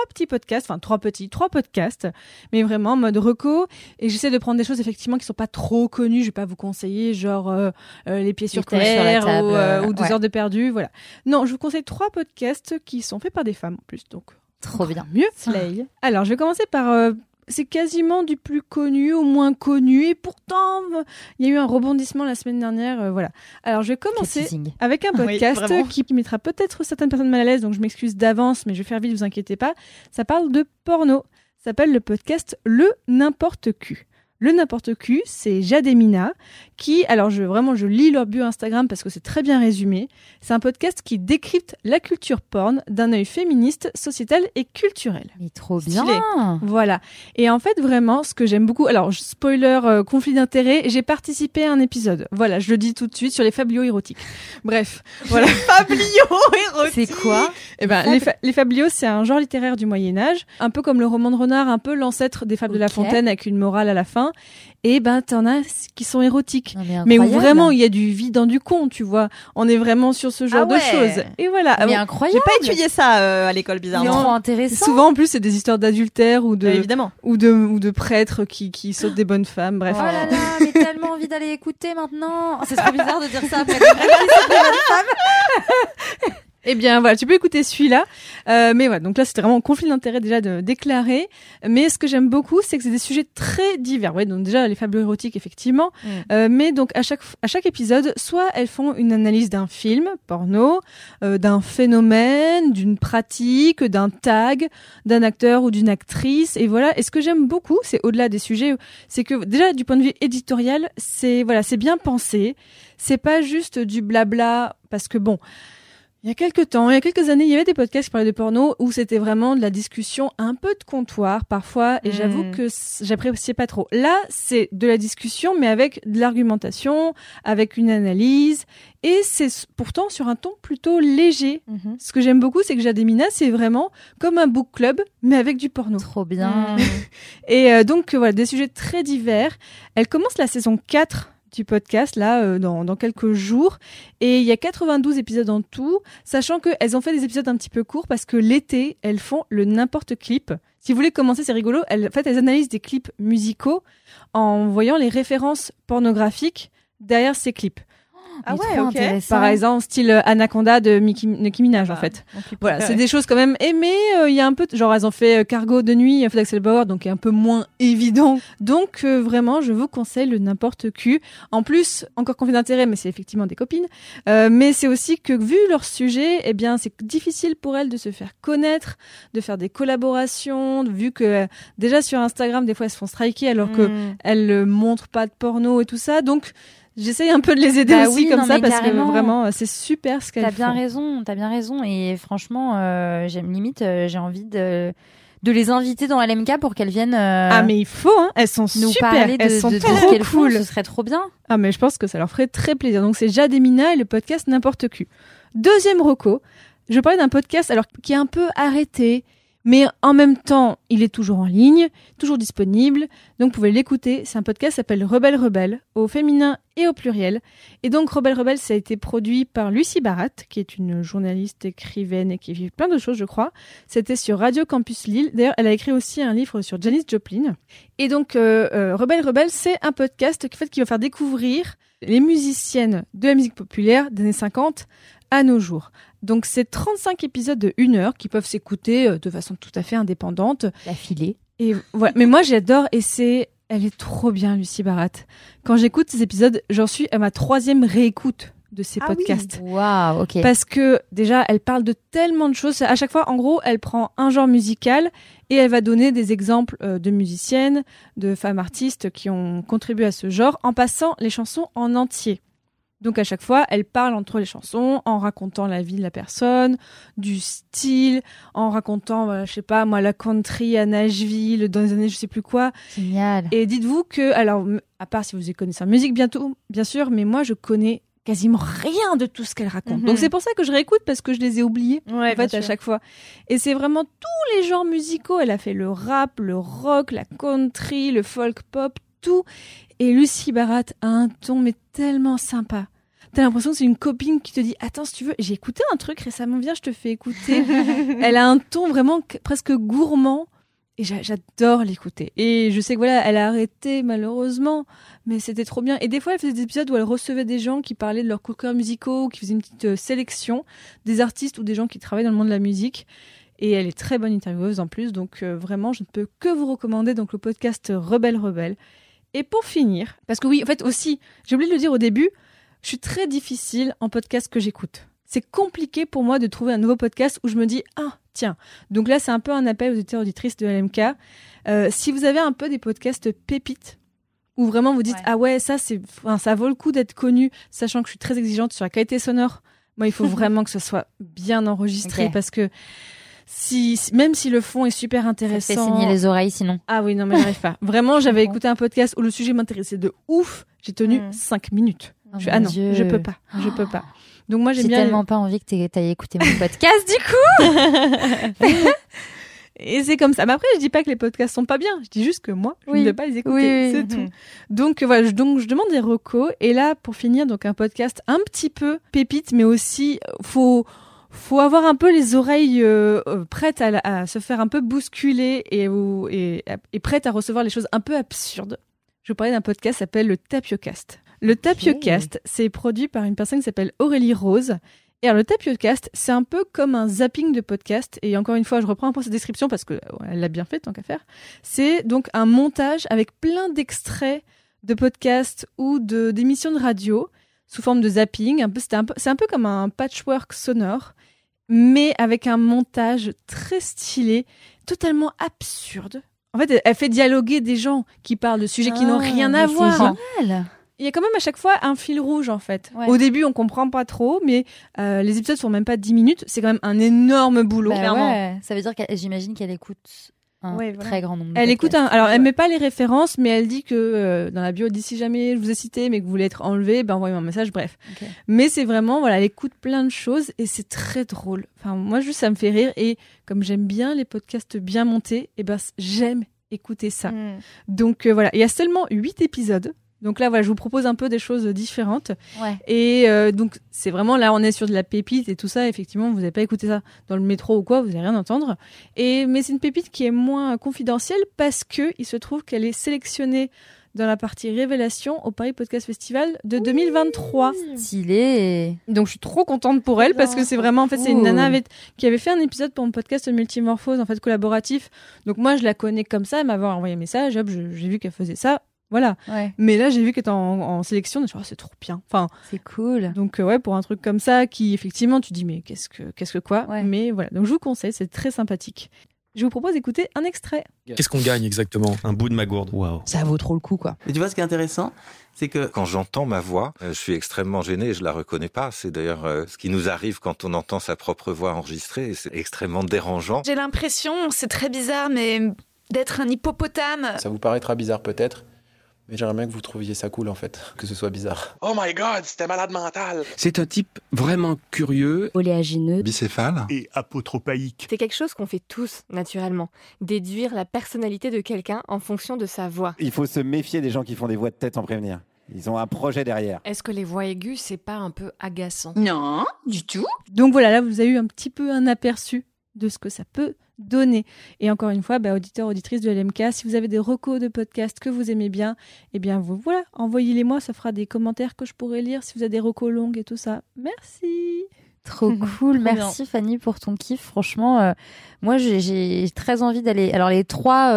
podcasts, mais vraiment en mode reco. Et j'essaie de prendre des choses effectivement qui sont pas trop connues. Je vais pas vous conseiller genre les pieds sur couilles sur la terre table, ou 2 ouais. heures de perdu, voilà. Non, je vous conseille 3 podcasts qui sont faits par des femmes en plus, donc Trop bien. mieux. Alors, je vais commencer par... c'est quasiment du plus connu au moins connu. Et pourtant, il y a eu un rebondissement la semaine dernière. Voilà. Alors, je vais commencer Teasing. avec un Oui, podcast vraiment. qui mettra peut-être certaines personnes mal à l'aise. Donc, je m'excuse d'avance, mais je vais faire vite, vous inquiétez pas. Ça parle de porno. Ça s'appelle le podcast Le N'importe Q. Le N'importe Q, c'est Jade et Mina qui, alors je lis leur bio Instagram parce que c'est très bien résumé. C'est un podcast qui décrypte la culture porn d'un œil féministe, sociétal et culturel. Mais trop Stylé. bien. Voilà. Et en fait, vraiment, ce que j'aime beaucoup... Alors, spoiler, conflit d'intérêts, j'ai participé à un épisode. Voilà, je le dis tout de suite, sur les fabliaux érotiques. Bref, voilà. Fabliaux érotiques. C'est quoi? Eh ben, les fabliaux, c'est un genre littéraire du Moyen-Âge, un peu comme le roman de Renard, un peu l'ancêtre des fables de La Ok. Fontaine, avec une morale à la fin. Et ben, t'en as qui sont érotiques. Non, Mais où incroyable. vraiment, il y a du vide dans du con, tu vois. On est vraiment sur ce genre Ah ouais. de choses. Et voilà. Mais Ah bon, incroyable. J'ai pas étudié ça à l'école, C'est bizarrement. trop intéressant. souvent, en plus, c'est des histoires d'adultère ou de... Évidemment. ou de prêtres qui sautent des bonnes femmes, bref. Oh là là, mais tellement envie d'aller écouter maintenant. C'est trop bizarre de dire ça après des mecs qui sont des bonnes femmes. Eh bien, voilà, tu peux écouter celui-là. Mais voilà, donc là, c'était vraiment un conflit d'intérêt déjà de déclarer. Mais ce que j'aime beaucoup, c'est que c'est des sujets très divers. Ouais, donc déjà, les fables érotiques, effectivement. Mais donc, à chaque épisode, soit elles font une analyse d'un film porno, d'un phénomène, d'une pratique, d'un tag, d'un acteur ou d'une actrice. Et voilà. Et ce que j'aime beaucoup, c'est au-delà des sujets, c'est que déjà, du point de vue éditorial, c'est bien pensé. C'est pas juste du blabla, parce que bon, Il y a quelques années, il y avait des podcasts qui parlaient de porno où c'était vraiment de la discussion un peu de comptoir parfois, et j'avoue que j'appréciais pas trop. Là, c'est de la discussion, mais avec de l'argumentation, avec une analyse, et c'est pourtant sur un ton plutôt léger. Ce que j'aime beaucoup, c'est que Jademina, c'est vraiment comme un book club, mais avec du porno. Trop bien. Et donc, voilà, des sujets très divers. Elle commence la saison 4 du podcast là dans quelques jours, et il y a 92 épisodes en tout, sachant qu'elles ont fait des épisodes un petit peu courts parce que l'été elles font le n'importe clip. Si vous voulez commencer, c'est rigolo, elles analysent des clips musicaux en voyant les références pornographiques derrière ces clips. Ah Mais ouais, trop ok. intéressant. Par exemple, style Anaconda de Nicki Minaj, en fait. Voilà, c'est des choses quand même aimées. Il y a un peu, genre, elles ont fait Cargo de nuit, d'Axel Bauer, donc un peu moins évident. Donc, vraiment, je vous conseille le n'importe qui. En plus, encore conflit d'intérêt, mais c'est effectivement des copines. Mais c'est aussi que, vu leur sujet, eh bien, c'est difficile pour elles de se faire connaître, de faire des collaborations, vu que, déjà sur Instagram, des fois, elles se font striker alors que elles montrent pas de porno et tout ça. Donc, j'essaye un peu de les aider aussi oui, comme non, ça, mais parce carrément. que vraiment, c'est super ce qu'elles font. T'as bien raison. Et franchement, j'ai envie de les inviter dans LMK pour qu'elles viennent Ah, mais il faut, hein. Elles sont nous super, parler elles sont de trop ce qu'elles font. cool. Ce serait trop bien. Ah, mais je pense que ça leur ferait très plaisir. Donc, c'est Jademina et le podcast N'importe qui. Deuxième reco, je parlais d'un podcast alors qui est un peu arrêté, mais en même temps, il est toujours en ligne, toujours disponible. Donc, vous pouvez l'écouter. C'est un podcast qui s'appelle Rebelle Rebelle, au féminin et au pluriel. Et donc, Rebelle Rebelle, ça a été produit par Lucie Barat, qui est une journaliste, écrivaine et qui vit plein de choses, je crois. C'était sur Radio Campus Lille. D'ailleurs, elle a écrit aussi un livre sur Janis Joplin. Et donc, Rebelle Rebelle, c'est un podcast qui va faire découvrir les musiciennes de la musique populaire des années 50 à nos jours. Donc, c'est 35 épisodes de 1 heure qui peuvent s'écouter de façon tout à fait indépendante. La filée. Et voilà. Mais moi, j'adore, et elle est trop bien, Lucie Barat. Quand j'écoute ces épisodes, j'en suis à ma 3e réécoute de ces podcasts. Waouh, ok. Parce que, déjà, elle parle de tellement de choses. À chaque fois, en gros, elle prend un genre musical et elle va donner des exemples de musiciennes, de femmes artistes qui ont contribué à ce genre, en passant les chansons en entier. Donc à chaque fois, elle parle entre les chansons, en racontant la vie de la personne, du style, en racontant, je sais pas, moi, la country à Nashville, dans les années je sais plus quoi. Génial. Et dites-vous que, alors, à part si vous connaissez en musique bientôt, bien sûr, mais moi, je connais quasiment rien de tout ce qu'elle raconte. Donc c'est pour ça que je réécoute, parce que je les ai oubliés, en fait, à chaque fois. Et c'est vraiment tous les genres musicaux. Elle a fait le rap, le rock, la country, le folk pop, tout. Et Lucie Barat a un ton mais tellement sympa. T'as l'impression que c'est une copine qui te dit « Attends, si tu veux, j'ai écouté un truc récemment, viens, je te fais écouter. » Elle a un ton vraiment presque gourmand, et j'adore l'écouter. Et je sais que voilà, elle a arrêté malheureusement, mais c'était trop bien. Et des fois, elle faisait des épisodes où elle recevait des gens qui parlaient de leurs coups de cœur musicaux, ou qui faisaient une petite sélection des artistes ou des gens qui travaillent dans le monde de la musique. Et elle est très bonne intervieweuse en plus, donc vraiment, je ne peux que vous recommander donc le podcast Rebelle Rebelle. Et pour finir, parce que oui, en fait aussi, j'ai oublié de le dire au début, je suis très difficile en podcast que j'écoute. C'est compliqué pour moi de trouver un nouveau podcast où je me dis « Ah, tiens ». Donc là, c'est un peu un appel aux auditeurs et auditrices de LMK. Si vous avez un peu des podcasts pépites, où vraiment vous dites « Ah ouais, ça vaut le coup d'être connu », sachant que je suis très exigeante sur la qualité sonore. Moi, il faut vraiment que ce soit bien enregistré, parce que même si le fond est super intéressant... Ça fait saigner les oreilles sinon. Ah oui, non mais j'arrive pas. Vraiment, j'avais écouté un podcast où le sujet m'intéressait de ouf. J'ai tenu 5 minutes. Oh ah non, Dieu. je peux pas. Donc moi, j'aime bien... J'ai tellement pas envie que t'ailles écouter mon podcast du coup. Et c'est comme ça. Mais après, je dis pas que les podcasts sont pas bien. Je dis juste que moi, je ne vais pas les écouter. C'est tout. Donc voilà, je demande des recos. Et là, pour finir, donc un podcast un petit peu pépite, mais aussi faut avoir un peu les oreilles prêtes à se faire un peu bousculer et prêtes à recevoir les choses un peu absurdes. Je vous parlais d'un podcast qui s'appelle le Tapiocast. Le Tapiocast, c'est produit par une personne qui s'appelle Aurélie Rose. Et alors, le Tapiocast, c'est un peu comme un zapping de podcast. Et encore une fois, je reprends un peu sa description parce qu'elle l'a bien fait, tant qu'à faire. C'est donc un montage avec plein d'extraits de podcasts ou d'émissions de radio sous forme de zapping. C'est un peu comme un patchwork sonore, mais avec un montage très stylé, totalement absurde. En fait, elle fait dialoguer des gens qui parlent de sujets qui n'ont rien à voir. C'est génial. il y a quand même à chaque fois un fil rouge en fait. Ouais. Au début, on comprend pas trop, mais les épisodes font même pas 10 minutes. C'est quand même un énorme boulot. Bah clairement. ouais, ça veut dire j'imagine qu'elle écoute un Ouais, voilà. très grand nombre de Elle écoute podcasts. alors elle met pas les références, mais elle dit que dans la bio, elle dit si jamais je vous ai cité, mais que vous voulez être enlevé, ben envoyez-moi un message, bref. Ok. Mais c'est vraiment, voilà, elle écoute plein de choses et c'est très drôle. Enfin, moi, juste, ça me fait rire et comme j'aime bien les podcasts bien montés, et ben, j'aime écouter ça. Mm. Donc voilà, il y a seulement 8 épisodes. Donc là, voilà, je vous propose un peu des choses différentes. Ouais. Et donc, c'est vraiment, là, on est sur de la pépite et tout ça. Effectivement, vous n'avez pas écouté ça dans le métro ou quoi, vous n'allez rien entendre. Mais c'est une pépite qui est moins confidentielle parce que il se trouve qu'elle est sélectionnée dans la partie révélation au Paris Podcast Festival de 2023. Stylé. Donc je suis trop contente pour elle parce que c'est vraiment, en fait, c'est une Cool. nana qui avait fait un épisode pour mon podcast Multimorphose, en fait, collaboratif. Donc moi, je la connais comme ça, elle m'avait envoyé un message, hop, j'ai vu qu'elle faisait ça. Voilà. Ouais, Mais là, j'ai vu qu'elle était en sélection. Je me suis dit, oh, c'est trop bien. Enfin, c'est cool. donc, ouais, pour un truc comme ça, qui, effectivement, tu dis, mais qu'est-ce que quoi? Ouais. Mais voilà. Donc, je vous conseille, c'est très sympathique. Je vous propose d'écouter un extrait. Qu'est-ce qu'on gagne exactement? Un bout de ma gourde. Waouh. Ça vaut trop le coup, quoi. Et tu vois, ce qui est intéressant, c'est que Quand j'entends ma voix, je suis extrêmement gêné et je la reconnais pas. C'est d'ailleurs ce qui nous arrive quand on entend sa propre voix enregistrée. C'est extrêmement dérangeant. J'ai l'impression, c'est très bizarre, mais d'être un hippopotame. Ça vous paraîtra bizarre peut-être, mais j'aimerais bien que vous trouviez ça cool en fait, que ce soit bizarre. Oh my god, c'était malade mental. C'est un type vraiment curieux. Oléagineux. Bicéphale. Et apotropaïque. C'est quelque chose qu'on fait tous, naturellement. Déduire la personnalité de quelqu'un en fonction de sa voix. Il faut se méfier des gens qui font des voix de tête sans prévenir. Ils ont un projet derrière. Est-ce que les voix aiguës, c'est pas un peu agaçant? Non, du tout. Donc voilà, là, vous avez eu un petit peu un aperçu de ce que ça peut donner. Et encore une fois, auditeurs, auditrices de LMK, si vous avez des recos de podcasts que vous aimez bien, eh bien, voilà, envoyez-les-moi, ça fera des commentaires que je pourrai lire si vous avez des recos longues et tout ça. Merci. Trop cool. Merci Fanny pour ton kiff. Franchement, moi j'ai très envie d'aller. Alors les trois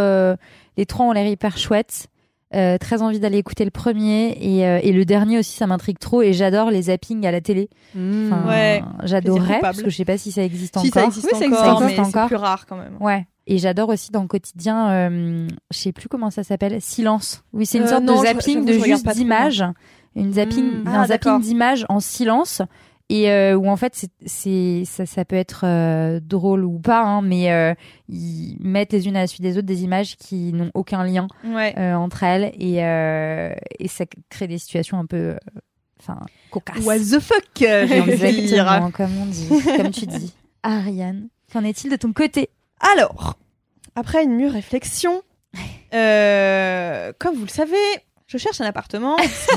ont l'air hyper chouettes. Très envie d'aller écouter le premier et le dernier aussi, ça m'intrigue trop et j'adore les zappings à la télé. Enfin, ouais, j'adorerais parce que je sais pas si ça existe encore. Ça existe Oui, encore, ça mais existe c'est plus rare quand même. Ouais. Et j'adore aussi dans le quotidien, je sais plus comment ça s'appelle, Silence. Oui, c'est une sorte de zapping de juste d'images, un zapping d'images en silence. Et où en fait ça peut être drôle ou pas, hein, mais ils mettent les unes à la suite des autres des images qui n'ont aucun lien entre elles et ça crée des situations un peu cocasses. What the fuck, j'ai envie de dire. comme tu dis. Ariane, qu'en est-il de ton côté? Alors, après une mûre réflexion, comme vous le savez, je cherche un appartement,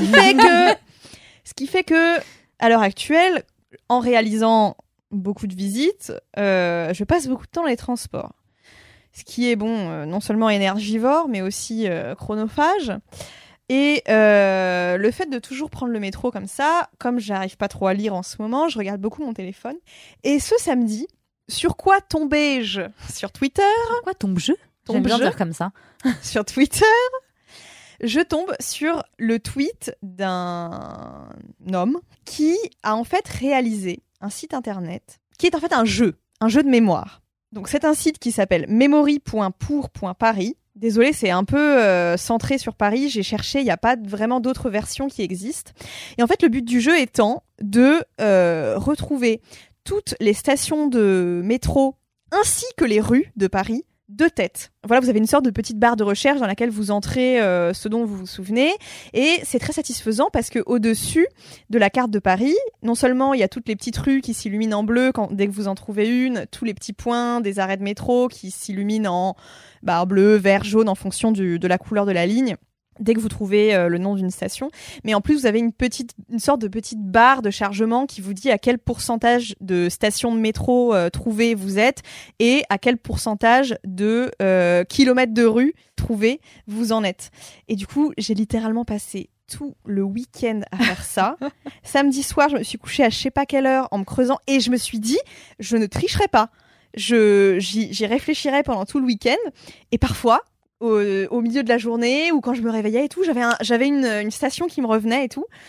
ce qui fait que à l'heure actuelle, en réalisant beaucoup de visites, je passe beaucoup de temps dans les transports. Ce qui est non seulement énergivore, mais aussi chronophage. Et le fait de toujours prendre le métro comme ça, comme j'arrive pas trop à lire en ce moment, je regarde beaucoup mon téléphone. Et ce samedi, sur quoi tombais-je? Sur Twitter. Quoi tombe-je? J'aime bien dire comme ça. Sur Twitter. Je tombe sur le tweet d'un homme qui a en fait réalisé un site internet qui est en fait un jeu de mémoire. Donc c'est un site qui s'appelle memory.pour.paris. Désolée, c'est un peu centré sur Paris. J'ai cherché, il n'y a pas vraiment d'autres versions qui existent. Et en fait, le but du jeu étant de retrouver toutes les stations de métro ainsi que les rues de Paris de tête. Voilà, vous avez une sorte de petite barre de recherche dans laquelle vous entrez ce dont vous vous souvenez et c'est très satisfaisant parce que au-dessus de la carte de Paris, non seulement il y a toutes les petites rues qui s'illuminent en bleu dès que vous en trouvez une, tous les petits points des arrêts de métro qui s'illuminent en bleu, vert, jaune en fonction de la couleur de la ligne. Dès que vous trouvez le nom d'une station. Mais en plus, vous avez une sorte de petite barre de chargement qui vous dit à quel pourcentage de stations de métro trouvées vous êtes et à quel pourcentage de kilomètres de rue trouvés vous en êtes. Et du coup, j'ai littéralement passé tout le week-end à faire ça. Samedi soir, je me suis couchée à je sais pas quelle heure en me creusant et je me suis dit, je ne tricherai pas. J'y réfléchirai pendant tout le week-end et parfois, au milieu de la journée ou quand je me réveillais et tout, j'avais une station qui me revenait et tout.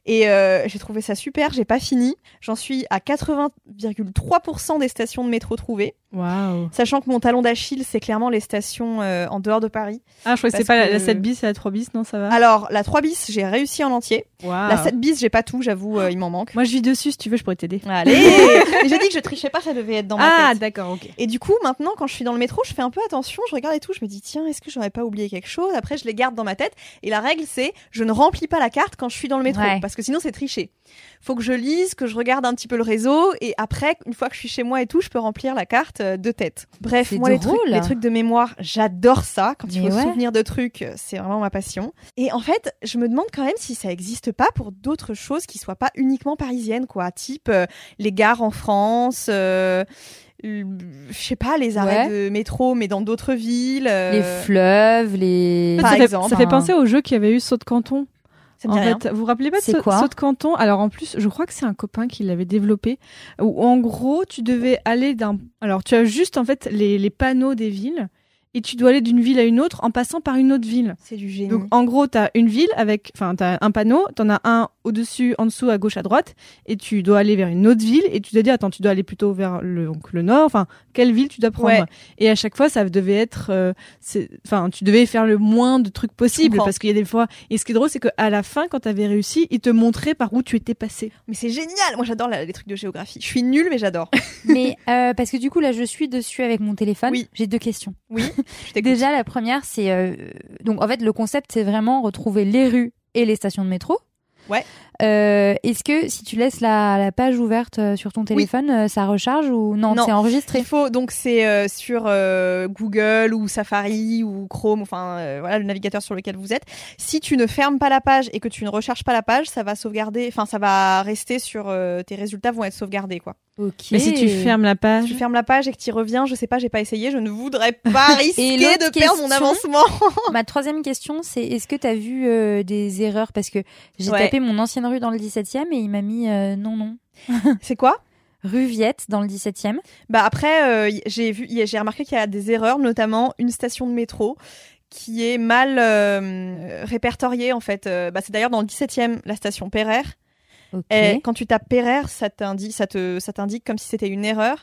Et j'ai trouvé ça super, j'ai pas fini. J'en suis à 80,3% des stations de métro trouvées. Waouh. Sachant que mon talon d'Achille, c'est clairement les stations en dehors de Paris. Ah, je crois que c'est pas la 7 bis et la 3 bis, non, ça va. Alors, la 3 bis, j'ai réussi en entier. Wow. La 7 bis, j'ai pas tout, j'avoue, il m'en manque. Moi, je vis dessus, si tu veux, je pourrais t'aider. Allez. Mais j'ai dit que je trichais pas, ça devait être dans ma tête. Ah, d'accord, ok. Et du coup, maintenant, quand je suis dans le métro, je fais un peu attention, je regarde et tout, je me dis, tiens, est-ce que j'aurais pas oublié quelque chose? Après, je les garde dans ma tête. Et la règle, c'est, je ne remplis pas la carte quand je suis dans le métro, parce que sinon, c'est tricher. Faut que je lise, que je regarde un petit peu le réseau, et après, une fois que je suis chez moi et tout, je peux remplir la carte de tête. Bref, moi, les trucs de mémoire, j'adore ça. Quand il faut se souvenir de trucs, c'est vraiment ma passion. Et en fait, je me demande quand même si ça existe pas pour d'autres choses qui soient pas uniquement parisiennes, quoi. Type les gares en France, je sais pas, les arrêts de métro, mais dans d'autres villes. Les fleuves, les... Par exemple. Ça fait penser au jeu qu'il y avait eu Saut de Canton. En fait, vous vous rappelez pas de Saut de Canton? Alors en plus, je crois que c'est un copain qui l'avait développé. Où en gros, tu devais aller alors tu as juste en fait les panneaux des villes. Et tu dois aller d'une ville à une autre en passant par une autre ville. C'est du génie. Donc, en gros, t'as une ville t'as un panneau, t'en as un au-dessus, en dessous, à gauche, à droite, et tu dois aller vers une autre ville, et tu dois dire, attends, tu dois aller plutôt vers le nord, enfin, quelle ville tu dois prendre. Ouais. Et à chaque fois, ça devait être, tu devais faire le moins de trucs possible, parce qu'il y a des fois, et ce qui est drôle, c'est qu'à la fin, quand t'avais réussi, ils te montraient par où tu étais passé. Mais c'est génial! Moi, j'adore les trucs de géographie. Je suis nulle, mais j'adore. Mais, parce que du coup, là, je suis dessus avec mon téléphone. Oui. J'ai 2 questions. Oui. Déjà, la première, c'est... donc, en fait, le concept, c'est vraiment retrouver les rues et les stations de métro. Ouais. Est-ce que si tu laisses la page ouverte sur ton téléphone, ça recharge ou non, c'est enregistré? Il faut, donc c'est sur Google ou Safari ou Chrome, enfin voilà, le navigateur sur lequel vous êtes. Si tu ne fermes pas la page et que tu ne recharges pas la page, ça va sauvegarder, enfin ça va rester sur tes résultats vont être sauvegardés, quoi. Ok. Mais si tu fermes la page, et que tu y reviens, je sais pas, j'ai pas essayé, je ne voudrais pas risquer de perdre mon avancement. Ma troisième question, c'est est-ce que tu as vu des erreurs, parce que j'ai tapé mon ancienne rue dans le 17e et il m'a mis non. C'est quoi? Rue Viette dans le 17e. Bah après j'ai remarqué qu'il y a des erreurs, notamment une station de métro qui est mal répertoriée en fait. C'est d'ailleurs dans le 17e, la station Pereire. Okay. Et quand tu tapes Pereire, ça t'indique comme si c'était une erreur.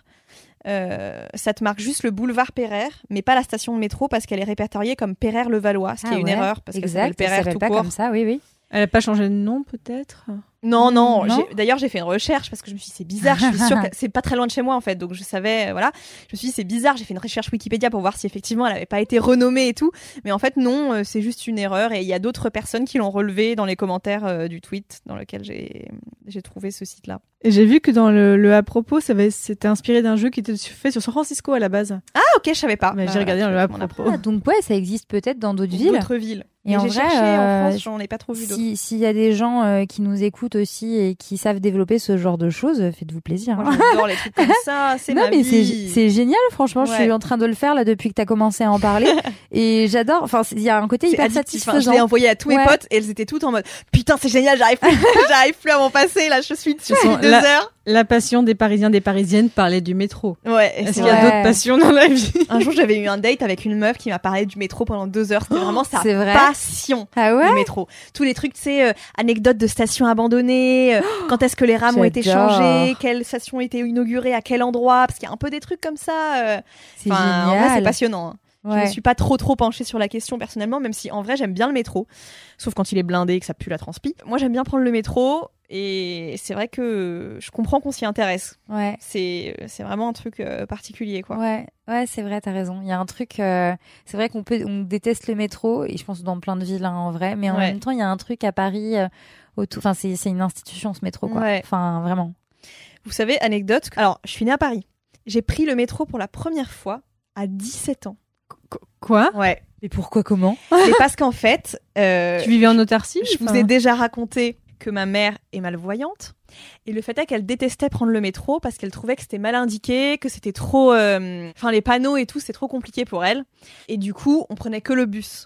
Ça te marque juste le boulevard Pereire, mais pas la station de métro parce qu'elle est répertoriée comme Pereire-le-Valois, ce qui est une erreur parce que ça s'appelle Pereire tout pas court. Comme ça, oui. Elle a pas changé de nom, peut-être? Non. D'ailleurs, j'ai fait une recherche parce que je me suis dit, c'est bizarre. Je suis sûre que c'est pas très loin de chez moi, en fait. Donc, je savais, voilà. Je me suis dit, c'est bizarre. J'ai fait une recherche Wikipédia pour voir si effectivement elle avait pas été renommée et tout. Mais en fait, non, c'est juste une erreur. Et il y a d'autres personnes qui l'ont relevé dans les commentaires du tweet dans lequel j'ai trouvé ce site-là. Et j'ai vu que dans le à propos, c'était inspiré d'un jeu qui était fait sur San Francisco à la base. Ah, ok, je savais pas. Mais j'ai regardé dans le à propos. Ah, donc, ouais, ça existe peut-être dans d'autres villes. D'autres villes. Et en j'ai vrai, cherché en France, j'en ai pas trop vu d'autres. S'il y a des gens qui nous écoutent aussi et qui savent développer ce genre de choses, faites-vous plaisir. Moi, j'adore les trucs comme ça, c'est ma vie. C'est génial, franchement. Je suis en train de le faire là depuis que tu as commencé à en parler. Et j'adore. Enfin, il y a un côté hyper satisfaisant. Je l'ai envoyé à tous mes potes et elles étaient toutes en mode putain, c'est génial, j'arrive plus à m'en passer. Là, je suis dessus depuis 2 heures. La passion des Parisiens, des Parisiennes, parler du métro. Ouais. Est-ce qu'il y a d'autres passions dans la vie? Un jour, j'avais eu un date avec une meuf qui m'a parlé du métro pendant 2 heures. C'était vraiment sa passion. Ah ouais? Le métro. Tous les trucs, tu sais, anecdotes de stations abandonnées, quand est-ce que les rames ont été changées, quelle station a été inaugurée, à quel endroit, parce qu'il y a un peu des trucs comme ça. C'est génial. En vrai, c'est passionnant. Hein. Ouais. Je ne suis pas trop penchée sur la question personnellement, même si en vrai j'aime bien le métro, sauf quand il est blindé et que ça pue la transpi. Moi j'aime bien prendre le métro et c'est vrai que je comprends qu'on s'y intéresse. Ouais. C'est vraiment un truc particulier, quoi. Ouais, c'est vrai, t'as raison. Il y a un truc, c'est vrai on déteste le métro et je pense dans plein de villes en vrai, mais en même temps il y a un truc à Paris enfin c'est une institution ce métro, quoi. Ouais. Enfin vraiment. Vous savez, anecdote. Alors je suis née à Paris. J'ai pris le métro pour la première fois à 17 ans. Quoi? Ouais. Et pourquoi, comment? C'est parce qu'en fait... tu vivais en autarcie? Je vous ai déjà raconté que ma mère est malvoyante. Et le fait est qu'elle détestait prendre le métro parce qu'elle trouvait que c'était mal indiqué, que c'était trop... les panneaux et tout, c'était trop compliqué pour elle. Et du coup, on prenait que le bus.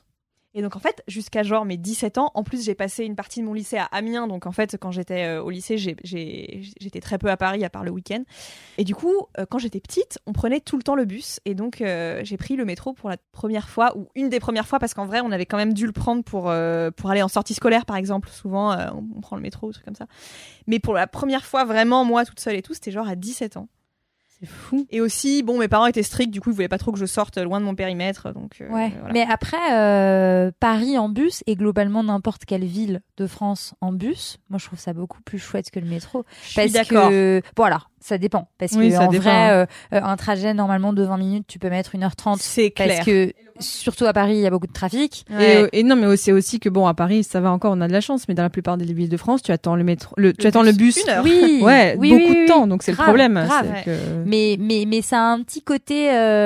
Et donc en fait, jusqu'à genre mes 17 ans, en plus j'ai passé une partie de mon lycée à Amiens, donc en fait quand j'étais au lycée, j'étais très peu à Paris à part le week-end. Et du coup, quand j'étais petite, on prenait tout le temps le bus, et donc j'ai pris le métro pour la première fois, ou une des premières fois, parce qu'en vrai on avait quand même dû le prendre pour aller en sortie scolaire par exemple. Souvent on prend le métro ou truc comme ça. Mais pour la première fois vraiment moi toute seule et tout, c'était genre à 17 ans. C'est fou. Et aussi, bon, mes parents étaient stricts, du coup, ils voulaient pas trop que je sorte loin de mon périmètre. Donc, Ouais. voilà. Mais après, Paris en bus et globalement n'importe quelle ville de France en bus, moi je trouve ça beaucoup plus chouette que le métro. Je suis d'accord. Bon, alors, ça dépend. Parce Oui, que ça en dépend. vrai, un trajet normalement de 20 minutes, tu peux mettre 1h30. C'est clair. Parce que, surtout à Paris, il y a beaucoup de trafic. Et non, mais c'est aussi que bon, à Paris, ça va encore, on a de la chance, mais dans la plupart des villes de France, tu attends le métro, tu attends le bus. 1 heure. Oui, Ouais, oui, beaucoup oui, de temps, oui. donc c'est Grave, le problème. grave. c'est que- Mais ça a un petit côté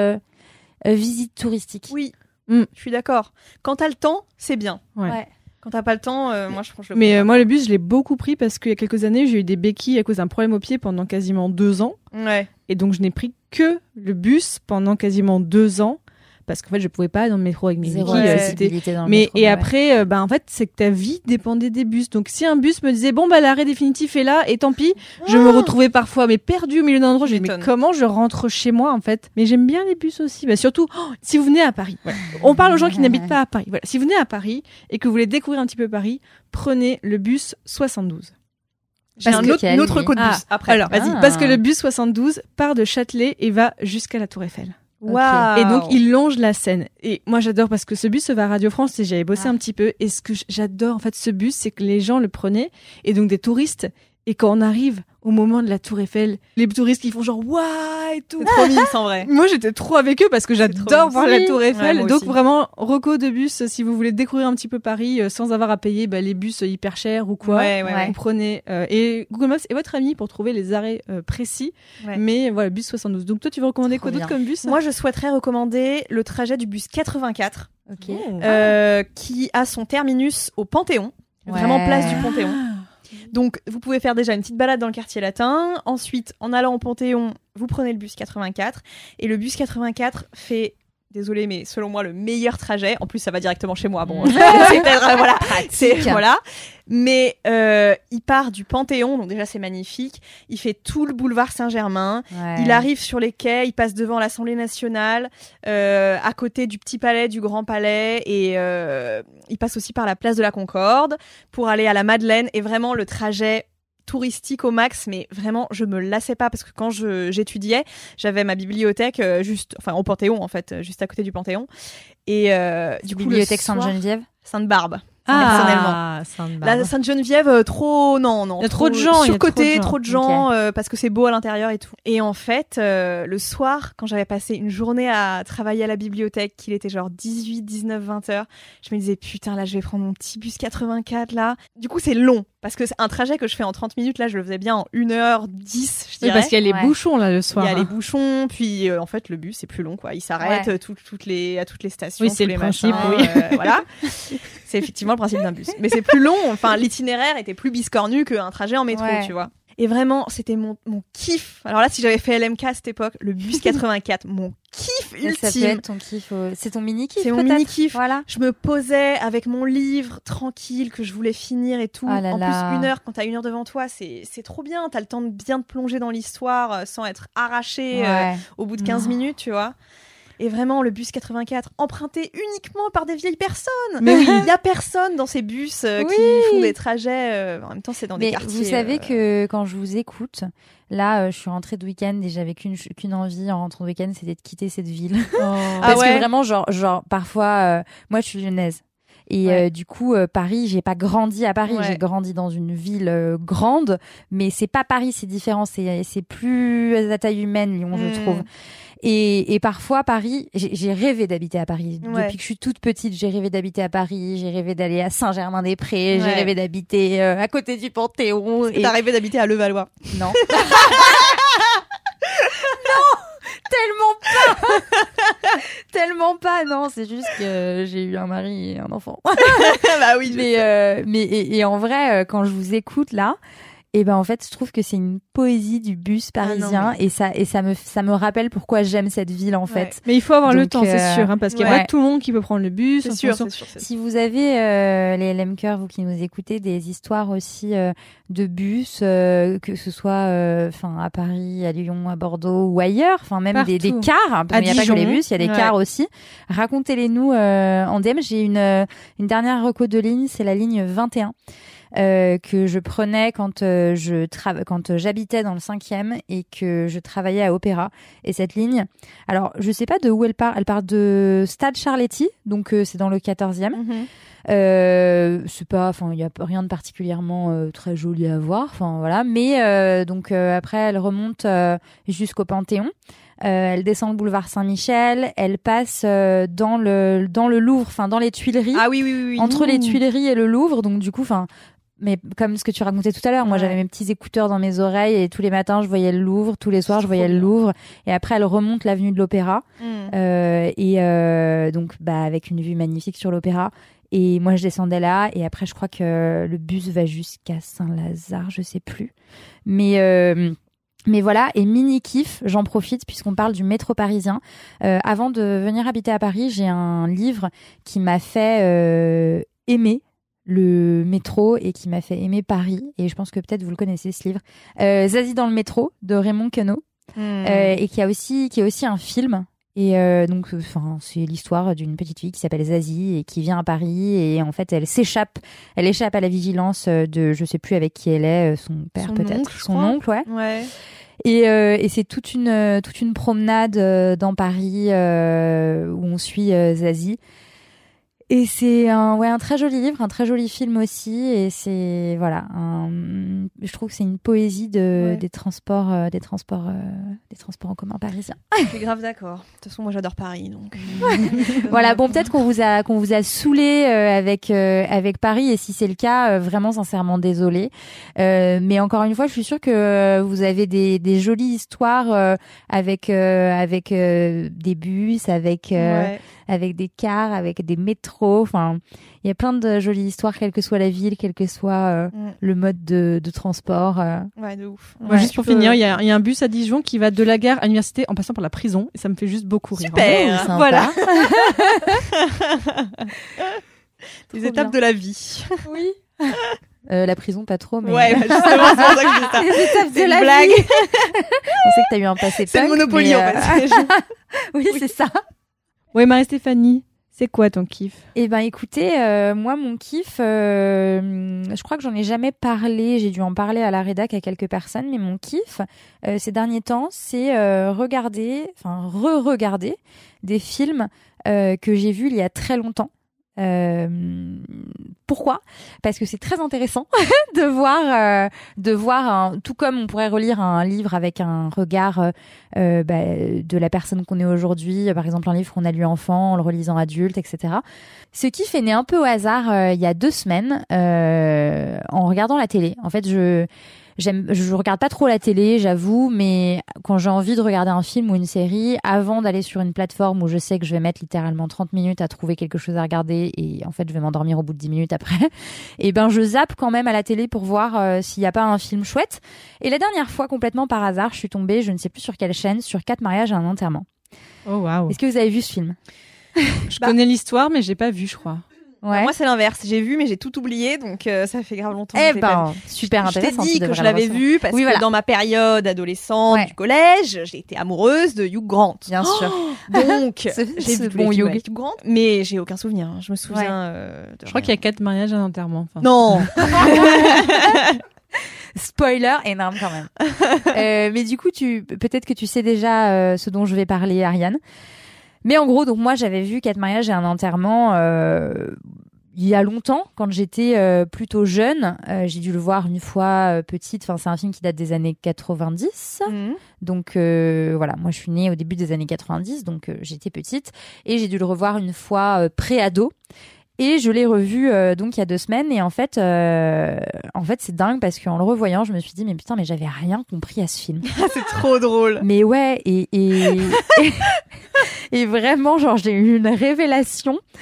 visite touristique. Oui, je suis d'accord. Quand t'as le temps, c'est bien. Ouais. Quand t'as pas le temps, moi je prends le Mais moi, le bus, je l'ai beaucoup pris parce qu'il y a quelques années, j'ai eu des béquilles à cause d'un problème au pied pendant quasiment 2 ans. Ouais. Et donc, je n'ai pris que le bus pendant quasiment 2 ans. Parce qu'en fait, je pouvais pas aller dans le métro avec mes Zéro béquilles. accessibilité dans le Mais métro, et ouais. après, en fait, c'est que ta vie dépendait des bus. Donc, si un bus me disait bon bah l'arrêt définitif est là, et tant pis, je me retrouvais parfois mais perdue au milieu d'un endroit. Je me disais, mais M'étonne. comment je rentre chez moi en fait? Mais j'aime bien les bus aussi. Bah, surtout si vous venez à Paris. Voilà. On parle aux gens qui n'habitent pas à Paris. Voilà. Si vous venez à Paris et que vous voulez découvrir un petit peu Paris, prenez le bus 72. J'ai Parce un que autre, quel- une autre code bus après. Alors, vas-y, parce que le bus 72 part de Châtelet et va jusqu'à la Tour Eiffel. Waouh. Et donc, il longe la Seine. Et moi, j'adore parce que ce bus va à Radio France et j'avais bossé un petit peu. Et ce que j'adore, en fait, ce bus, c'est que les gens le prenaient et donc des touristes. Et quand on arrive au moment de la Tour Eiffel, les touristes qui font genre waouh et tout. C'est trop mignon, en vrai. Moi, j'étais trop avec eux parce que j'adore voir la Tour Eiffel. Ouais, moi donc, aussi. vraiment, reco de bus, si vous voulez découvrir un petit peu Paris sans avoir à payer les bus hyper chers ou quoi. Ouais, ouais, ouais. Vous prenez et Google Maps est votre ami pour trouver les arrêts précis. Ouais. Mais voilà, bus 72. Donc, toi, tu veux recommander Trop quoi d'autre bien. comme bus? Moi, je souhaiterais recommander le trajet du bus 84, Ok. qui a son terminus au Panthéon, vraiment Ouais. place du Panthéon. Donc, vous pouvez faire déjà une petite balade dans le quartier latin. Ensuite, en allant au Panthéon, vous prenez le bus 84. Et le bus 84 fait, désolé, mais selon moi, le meilleur trajet. En plus, ça va directement chez moi. Bon, c'est peut-être, voilà. C'est, voilà. Mais il part du Panthéon, donc déjà, c'est magnifique. Il fait tout le boulevard Saint-Germain. Ouais. Il arrive sur les quais, il passe devant l'Assemblée nationale, à côté du Petit Palais, du Grand Palais, et il passe aussi par la place de la Concorde pour aller à la Madeleine. Et vraiment, le trajet touristique au max, mais vraiment, je me lassais pas parce que quand j'étudiais, j'avais ma bibliothèque au Panthéon, en fait, juste à côté du Panthéon. Et du coup, Bibliothèque le soir- Sainte-Geneviève. Sainte-Barbe. Personnellement. Sainte-Barbe. La Sainte-Geneviève, trop, non. Il y a trop de gens, il y a surcoté, trop trop de de gens. gens, parce que c'est beau à l'intérieur et tout. Et en fait, le soir, quand j'avais passé une journée à travailler à la bibliothèque, qu'il était genre 18, 19, 20 heures, je me disais, putain, là, je vais prendre mon petit bus 84, là. Du coup, c'est long, parce que c'est un trajet que je fais en 30 minutes, là, je le faisais bien en 1h10, je Oui, dirais. parce qu'il y a les bouchons là le Il soir. y a hein. les bouchons, puis en fait le bus c'est plus long quoi. Il s'arrête à toutes les stations. Oui, c'est tous le les principe, machins, oui. voilà. C'est effectivement le principe d'un bus. Mais c'est plus long. Enfin, l'itinéraire était plus biscornu qu'un trajet en métro, Ouais. tu vois. Et vraiment, c'était mon kiff. Alors là, si j'avais fait LMK à cette époque, le bus 84, mon kiff Ça peut ultime. être ton kiff. C'est ton mini kiff. C'est mon peut-être. mini kiff. Voilà. Je me posais avec mon livre tranquille que je voulais finir et tout. Ah là En là. plus, 1 heure, quand t'as 1 heure devant toi, c'est trop bien. T'as le temps de bien te plonger dans l'histoire sans être arraché Ouais. au bout de 15 minutes, tu vois. Et vraiment, le bus 84, emprunté uniquement par des vieilles personnes. Mais oui. Il y a personne dans ces bus Oui. qui font des trajets. En même temps, c'est dans des Mais quartiers. vous savez que quand je vous écoute, là, je suis rentrée de week-end et j'avais qu'une envie en rentrant de week-end, c'était de quitter cette ville. Parce que vraiment, genre parfois, moi, je suis lyonnaise. Et du coup, Paris, j'ai pas grandi à Paris, j'ai grandi dans une ville grande, mais c'est pas Paris, c'est différent, c'est plus à taille humaine, Lyon, je trouve. Et parfois, Paris, j'ai rêvé d'habiter à Paris. Depuis que je suis toute petite, j'ai rêvé d'habiter à Paris, j'ai rêvé d'aller à Saint-Germain-des-Prés, j'ai rêvé d'habiter à côté du Panthéon. T'as rêvé d'habiter à Levallois? Non. Tellement pas. Tellement pas, non, c'est juste que j'ai eu un mari et un enfant. Bah oui, mais en vrai, quand je vous écoute là, Et ben en fait, je trouve que c'est une poésie du bus parisien et ça me rappelle pourquoi j'aime cette ville en fait. Mais il faut avoir le temps, c'est sûr, parce qu'il n'y a pas tout le monde qui peut prendre le bus. C'est sûr. Si vous avez les LM Cœur, vous qui nous écoutez, des histoires aussi de bus, que ce soit à Paris, à Lyon, à Bordeaux ou ailleurs, enfin même des cars, parce qu'il n'y a pas que les bus, il y a des cars aussi. Racontez-les-nous en DM. J'ai une dernière reco de ligne, c'est la ligne 21. Que je prenais quand j'habitais dans le 5e et que je travaillais à Opéra. Et cette ligne, alors je sais pas de où elle part de Stade Charletti, donc c'est dans le 14e. C'est pas, il y a rien de particulièrement très joli à voir, voilà. Mais donc après elle remonte jusqu'au Panthéon. Elle descend le boulevard Saint-Michel, elle passe dans le Louvre, dans les Tuileries. Ah oui. Entre les Tuileries et le Louvre, donc du coup, mais comme ce que tu racontais tout à l'heure, moi j'avais mes petits écouteurs dans mes oreilles et tous les matins je voyais le Louvre, tous les soirs je voyais le Louvre, et après elle remonte l'avenue de l'Opéra donc avec une vue magnifique sur l'Opéra. Et moi je descendais là et après je crois que le bus va jusqu'à Saint-Lazare, je sais plus. Mais voilà, et mini kiff, j'en profite puisqu'on parle du métro parisien. Avant de venir habiter à Paris, j'ai un livre qui m'a fait aimer le métro et qui m'a fait aimer Paris. Et je pense que peut-être vous le connaissez, ce livre. Zazie dans le métro de Raymond Queneau, et qui est aussi un film. Et donc, c'est l'histoire d'une petite fille qui s'appelle Zazie et qui vient à Paris et en fait, elle échappe à la vigilance de, je sais plus avec qui elle est, son père peut-être, son oncle, ouais. Et c'est toute une promenade dans Paris où on suit Zazie. Et c'est un très joli livre, un très joli film aussi, et c'est je trouve que c'est une poésie des transports en commun parisiens. Je suis grave d'accord. De toute façon, moi j'adore Paris, donc. Voilà, bon, peut-être qu'on vous a saoulé avec Paris, et si c'est le cas, vraiment sincèrement désolée. Mais encore une fois, je suis sûre que vous avez des jolies histoires avec des bus, avec des cars, avec des métros. Enfin, il y a plein de jolies histoires, quelle que soit la ville, quel que soit le mode de transport. Ouais, de ouf. Moi, juste pour finir, il y a un bus à Dijon qui va de la gare à l'université en passant par la prison, et ça me fait juste beaucoup rire. Super, voilà. Les étapes de la vie. Oui. La prison, pas trop, mais... Ouais, justement, c'est pour ça que je dis ça. Les étapes de la blague. vie. On sait que t'as eu un passé C'est punk, le Monopoly, mais, en fait. Oui, c'est ça. Ouais, Marie-Stéphanie, c'est quoi ton kiff? Eh ben, écoutez, moi, mon kiff, je crois que j'en ai jamais parlé. J'ai dû en parler à la rédac à quelques personnes, mais mon kiff, ces derniers temps, c'est re-regarder des films que j'ai vus il y a très longtemps. Pourquoi? Parce que c'est très intéressant de voir tout comme on pourrait relire un livre avec un regard de la personne qu'on est aujourd'hui, par exemple un livre qu'on a lu enfant en le relisant adulte, etc. Ce kiff est né un peu au hasard il y a 2 semaines en regardant la télé. En fait, je regarde pas trop la télé, j'avoue, mais quand j'ai envie de regarder un film ou une série, avant d'aller sur une plateforme où je sais que je vais mettre littéralement 30 minutes à trouver quelque chose à regarder et en fait je vais m'endormir au bout de 10 minutes après, et ben je zappe quand même à la télé pour voir s'il y a pas un film chouette. Et la dernière fois, complètement par hasard, je suis tombée, je ne sais plus sur quelle chaîne, sur 4 mariages et un enterrement. Oh waouh. Est-ce que vous avez vu ce film? Je connais l'histoire, mais j'ai pas vu, je crois. Ouais. Moi, c'est l'inverse. J'ai vu, mais j'ai tout oublié, donc ça fait grave longtemps. Eh ben, super intéressant. Je t'ai dit que je l'avais vu parce que dans ma période adolescente du collège, j'ai été amoureuse de Hugh Grant. Bien sûr. Donc, j'ai vu bon Hugh Grant, mais j'ai aucun souvenir. Je me souviens. Je crois qu'il y a 4 mariages et un enterrement. Enfin. Non. Spoiler énorme quand même. Mais du coup, peut-être que tu sais déjà ce dont je vais parler, Ariane. Mais en gros, donc moi, j'avais vu 4 mariages et un enterrement il y a longtemps, quand j'étais plutôt jeune. J'ai dû le voir une fois petite. Enfin, c'est un film qui date des années 90. Donc voilà, moi, je suis née au début des années 90, donc j'étais petite. Et j'ai dû le revoir une fois pré-ado. Et je l'ai revu donc il y a 2 semaines. Et en fait c'est dingue parce qu'en le revoyant, je me suis dit mais putain, mais j'avais rien compris à ce film. C'est trop drôle. Mais ouais, et vraiment, genre j'ai eu une révélation.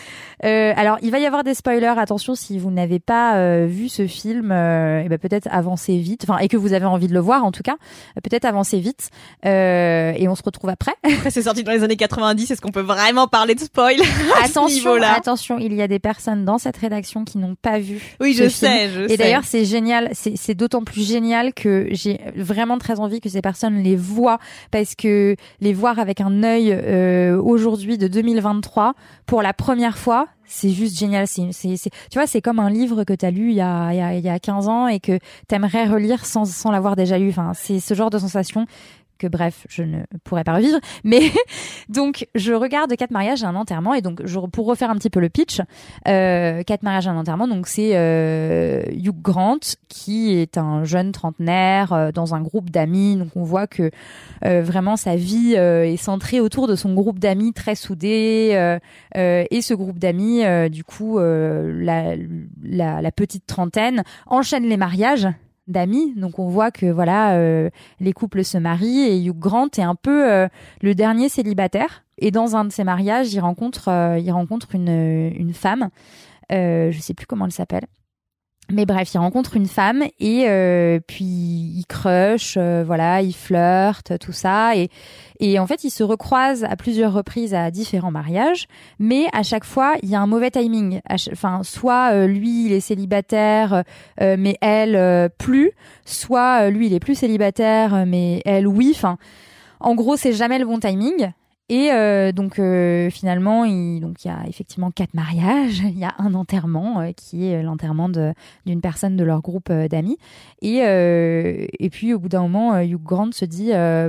Alors, il va y avoir des spoilers. Attention, si vous n'avez pas vu ce film, et ben peut-être avancez vite. Enfin, et que vous avez envie de le voir, en tout cas, peut-être avancez vite. Et on se retrouve après. Après, c'est sorti dans les années 90. Est-ce qu'on peut vraiment parler de spoil à ce niveau-là ? Attention, il y a des personnes dans cette rédaction qui n'ont pas vu. Oui, je sais. Et d'ailleurs, c'est génial. C'est d'autant plus génial que j'ai vraiment très envie que ces personnes les voient, parce que les voir avec un œil aujourd'hui de 2023 pour la première fois, c'est juste génial. Tu vois, c'est comme un livre que t'as lu il y a 15 ans et que t'aimerais relire sans l'avoir déjà lu. Enfin, c'est ce genre de sensation que, bref, je ne pourrais pas revivre. Mais donc, je regarde 4 mariages et un enterrement. Et donc, pour refaire un petit peu le pitch, 4 mariages et un enterrement, donc c'est Hugh Grant, qui est un jeune trentenaire dans un groupe d'amis. Donc, on voit que vraiment sa vie est centrée autour de son groupe d'amis très soudé. Et ce groupe d'amis, du coup, la petite trentaine enchaîne les mariages d'amis. Donc on voit que voilà, les couples se marient et Hugh Grant est un peu le dernier célibataire. Et dans un de ces mariages, il rencontre une femme. Je sais plus comment elle s'appelle. Mais bref, il rencontre une femme et puis il crush, voilà, il flirte, tout ça. Et en fait, ils se recroisent à plusieurs reprises à différents mariages. Mais à chaque fois, il y a un mauvais timing. Enfin, soit lui, il est célibataire, mais elle, plus. Soit lui, il est plus célibataire, mais elle, oui. Enfin, en gros, c'est jamais le bon timing. Et donc finalement, il y a effectivement 4 mariages, il y a un enterrement qui est l'enterrement d'une personne de leur groupe d'amis. Et puis au bout d'un moment, Hugh Grant se dit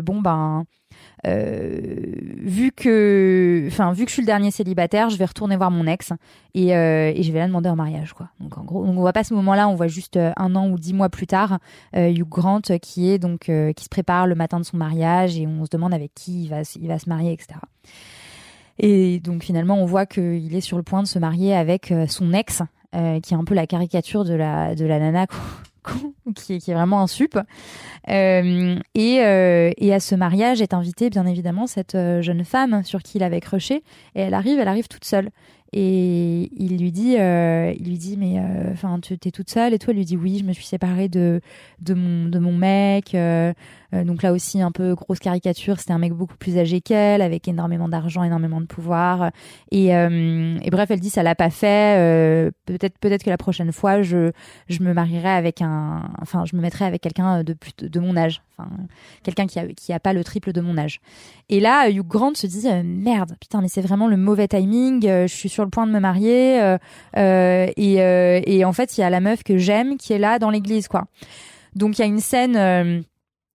vu que je suis le dernier célibataire, je vais retourner voir mon ex et je vais la demander en mariage, quoi. Donc en gros, on voit pas ce moment-là, on voit juste 1 an ou 10 mois plus tard Hugh Grant qui se prépare le matin de son mariage et on se demande avec qui il va se marier, etc. Et donc finalement, on voit qu'il est sur le point de se marier avec son ex, qui est un peu la caricature de la nana qui est vraiment un sup. Et à ce mariage est invitée bien évidemment cette jeune femme sur qui il avait crushé, et elle arrive toute seule. Et il lui dit mais tu t'es toute seule? Et toi, elle lui dit oui, je me suis séparée de mon mec. Donc là aussi un peu grosse caricature, c'était un mec beaucoup plus âgé qu'elle, avec énormément d'argent, énormément de pouvoir. Et bref, elle dit ça l'a pas fait. Peut-être que la prochaine fois je me marierai je me mettrai avec quelqu'un de mon âge. Enfin, quelqu'un qui a pas le triple de mon âge. Et là, Hugh Grant se dit merde, putain, mais c'est vraiment le mauvais timing. Je suis sur le point de me marier et en fait, il y a la meuf que j'aime qui est là dans l'église, quoi. Donc il y a une scène.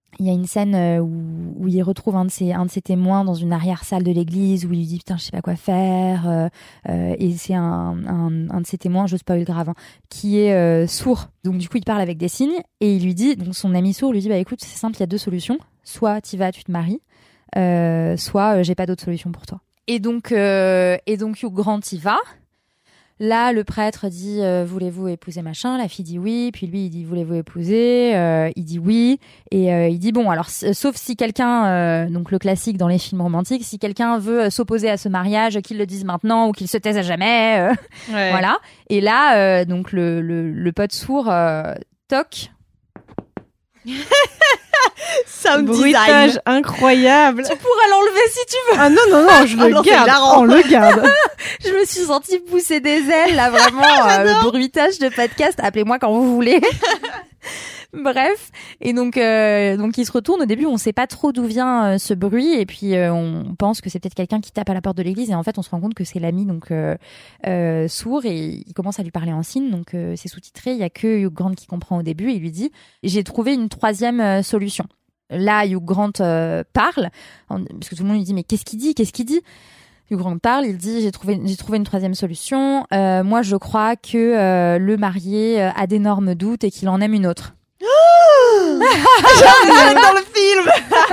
Où il retrouve un de ses témoins dans une arrière-salle de l'église, où il lui dit putain, je sais pas quoi faire, et c'est un de ses témoins, je spoil grave, qui est sourd. Donc du coup il parle avec des signes et il lui dit, donc son ami sourd lui dit bah écoute, c'est simple, il y a 2 solutions, soit tu te maries, soit j'ai pas d'autre solution pour toi. Et donc Hugh Grant y va. Là, le prêtre dit voulez-vous épouser machin? La fille dit oui, puis lui il dit voulez-vous épouser? Il dit oui, et il dit bon alors sauf si quelqu'un, donc le classique dans les films romantiques, si quelqu'un veut s'opposer à ce mariage, qu'il le dise maintenant ou qu'il se taise à jamais, ouais. Voilà. Et là donc le pote sourd toque. Sound bruitage design incroyable. Tu pourras l'enlever si tu veux. Ah non, je le garde. On le garde. Je me suis sentie pousser des ailes là, vraiment. Bruitage de podcast. Appelez-moi quand vous voulez. Bref, et donc il se retourne. Au début, on sait pas trop d'où vient ce bruit, et puis on pense que c'est peut-être quelqu'un qui tape à la porte de l'église, et en fait, on se rend compte que c'est l'ami donc sourd, et il commence à lui parler en signe. Donc c'est sous-titré. Il y a que Hugh Grant qui comprend au début, et il lui dit j'ai trouvé une 3e solution. Là, Hugh Grant parle, parce que tout le monde lui dit mais qu'est-ce qu'il dit? Hugh Grant parle, il dit j'ai trouvé une 3e solution. Moi, je crois que le marié a d'énormes doutes et qu'il en aime une autre. dans le film.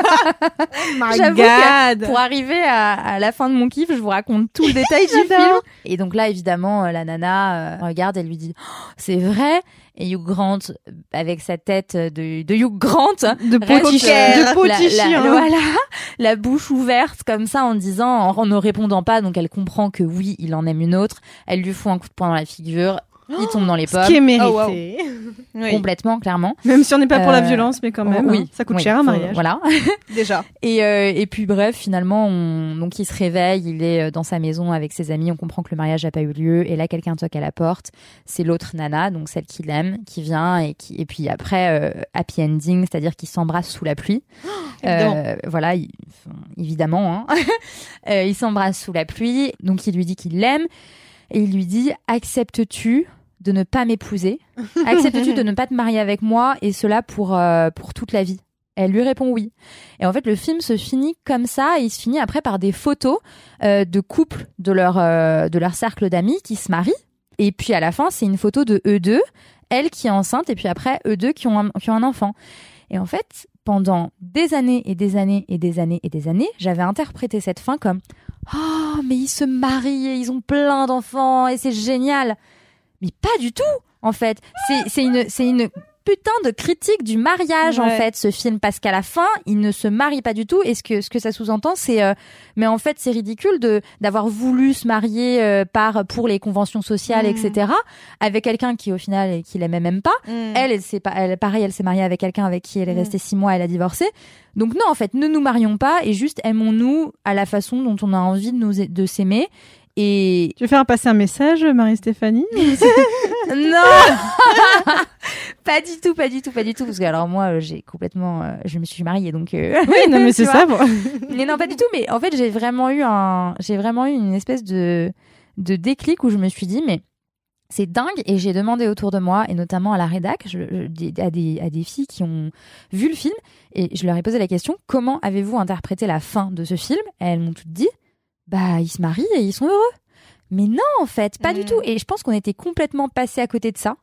Oh my J'avoue God. que pour arriver à la fin de mon kiff, je vous raconte tout le détail du film. Et donc là, évidemment, la nana regarde, elle lui dit oh, c'est vrai. Et Hugh Grant, avec sa tête de Hugh Grant, De reste, potichi, hein. voilà, la bouche ouverte comme ça en disant, en ne répondant pas. Donc elle comprend que oui, il en aime une autre. Elle lui fout un coup de poing dans la figure. Il tombe dans les pommes. Ce qui est mérité. Oh, wow. Oui. Complètement, clairement. Même si on n'est pas pour la violence, mais quand même. Oui, hein, ça coûte oui, cher un mariage. Voilà. Déjà. Et puis bref, finalement, donc il se réveille, il est dans sa maison avec ses amis, on comprend que le mariage n'a pas eu lieu, et là quelqu'un toque à la porte, c'est l'autre nana, donc celle qu'il aime, qui vient, et puis après, happy ending, c'est-à-dire qu'ils s'embrassent sous la pluie. Voilà, évidemment. Hein. Ils s'embrassent sous la pluie, donc il lui dit qu'il l'aime, et il lui dit « Acceptes-tu de ne pas m'épouser ? Acceptes-tu de ne pas te marier avec moi, et cela pour toute la vie ?» Elle lui répond oui. Et en fait, le film se finit comme ça, et il se finit après par des photos de couples de leur cercle d'amis qui se marient. Et puis à la fin, c'est une photo de eux deux, elle qui est enceinte, et puis après, eux deux qui ont un enfant. Et en fait, pendant des années et des années et des années et des années, j'avais interprété cette fin comme « Oh, mais ils se marient et ils ont plein d'enfants et c'est génial !» Mais pas du tout, en fait. C'est une putain de critique du mariage, en fait, ce film, parce qu'à la fin, il ne se marie pas du tout. Et ce que ça sous-entend, c'est mais en fait, c'est ridicule d'avoir voulu se marier pour les conventions sociales, etc., avec quelqu'un qui, au final, qui l'aimait même pas. Elle s'est mariée avec quelqu'un avec qui elle est restée 6 mois, elle a divorcé. Donc non, en fait, ne nous marions pas et juste aimons-nous à la façon dont on a envie de s'aimer. Et... Tu veux faire passer un message, Marie-Stéphanie? Non. Pas du tout, parce que alors moi j'ai complètement je me suis mariée donc oui, non mais c'est ça bon. Mais non, pas du tout, mais en fait j'ai vraiment eu une espèce de déclic où je me suis dit mais c'est dingue, et j'ai demandé autour de moi, et notamment à la rédac, à des filles qui ont vu le film, et je leur ai posé la question, comment avez-vous interprété la fin de ce film? Et elles m'ont toutes dit, bah ils se marient et ils sont heureux. Mais non, en fait, pas du tout. Et je pense qu'on était complètement passé à côté de ça.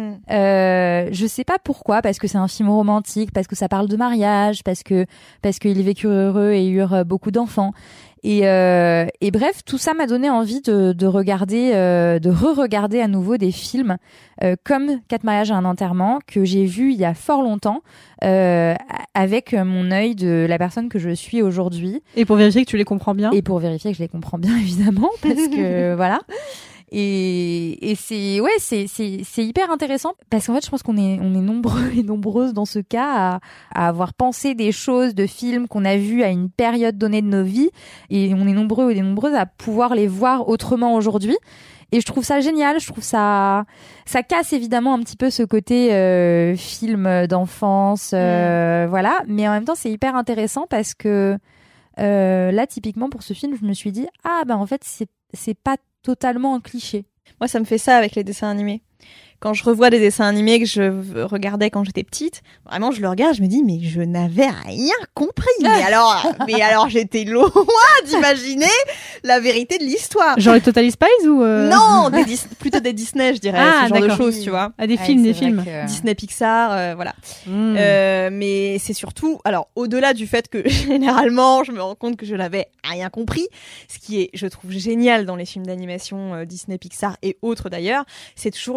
Je sais pas pourquoi, parce que c'est un film romantique, parce que ça parle de mariage, parce qu'ils vécurent heureux et eurent beaucoup d'enfants. Et bref, tout ça m'a donné envie de re-regarder à nouveau des films comme 4 mariages et un enterrement que j'ai vu il y a fort longtemps avec mon œil de la personne que je suis aujourd'hui. Et pour vérifier que tu les comprends bien. Et pour vérifier que je les comprends bien, évidemment, parce que voilà. Et c'est hyper intéressant parce qu'en fait je pense qu'on est nombreux et nombreuses dans ce cas à avoir pensé des choses de films qu'on a vus à une période donnée de nos vies, et on est nombreux et nombreuses à pouvoir les voir autrement aujourd'hui. Et je trouve ça génial, je trouve ça casse évidemment un petit peu ce côté film d'enfance, voilà, mais en même temps c'est hyper intéressant parce que là typiquement pour ce film je me suis dit en fait c'est pas totalement un cliché. Moi, ça me fait ça avec les dessins animés. Quand je revois des dessins animés que je regardais quand j'étais petite, vraiment, je le regarde, je me dis, mais je n'avais rien compris. Mais alors, j'étais loin d'imaginer la vérité de l'histoire. Genre les Totally Spies ou Non, plutôt des Disney, je dirais, ce genre de choses, tu vois. Des films. Disney, Pixar, voilà. Mais c'est surtout, alors, au-delà du fait que généralement, je me rends compte que je n'avais rien compris, ce qui est, je trouve, génial dans les films d'animation Disney, Pixar et autres d'ailleurs, c'est toujours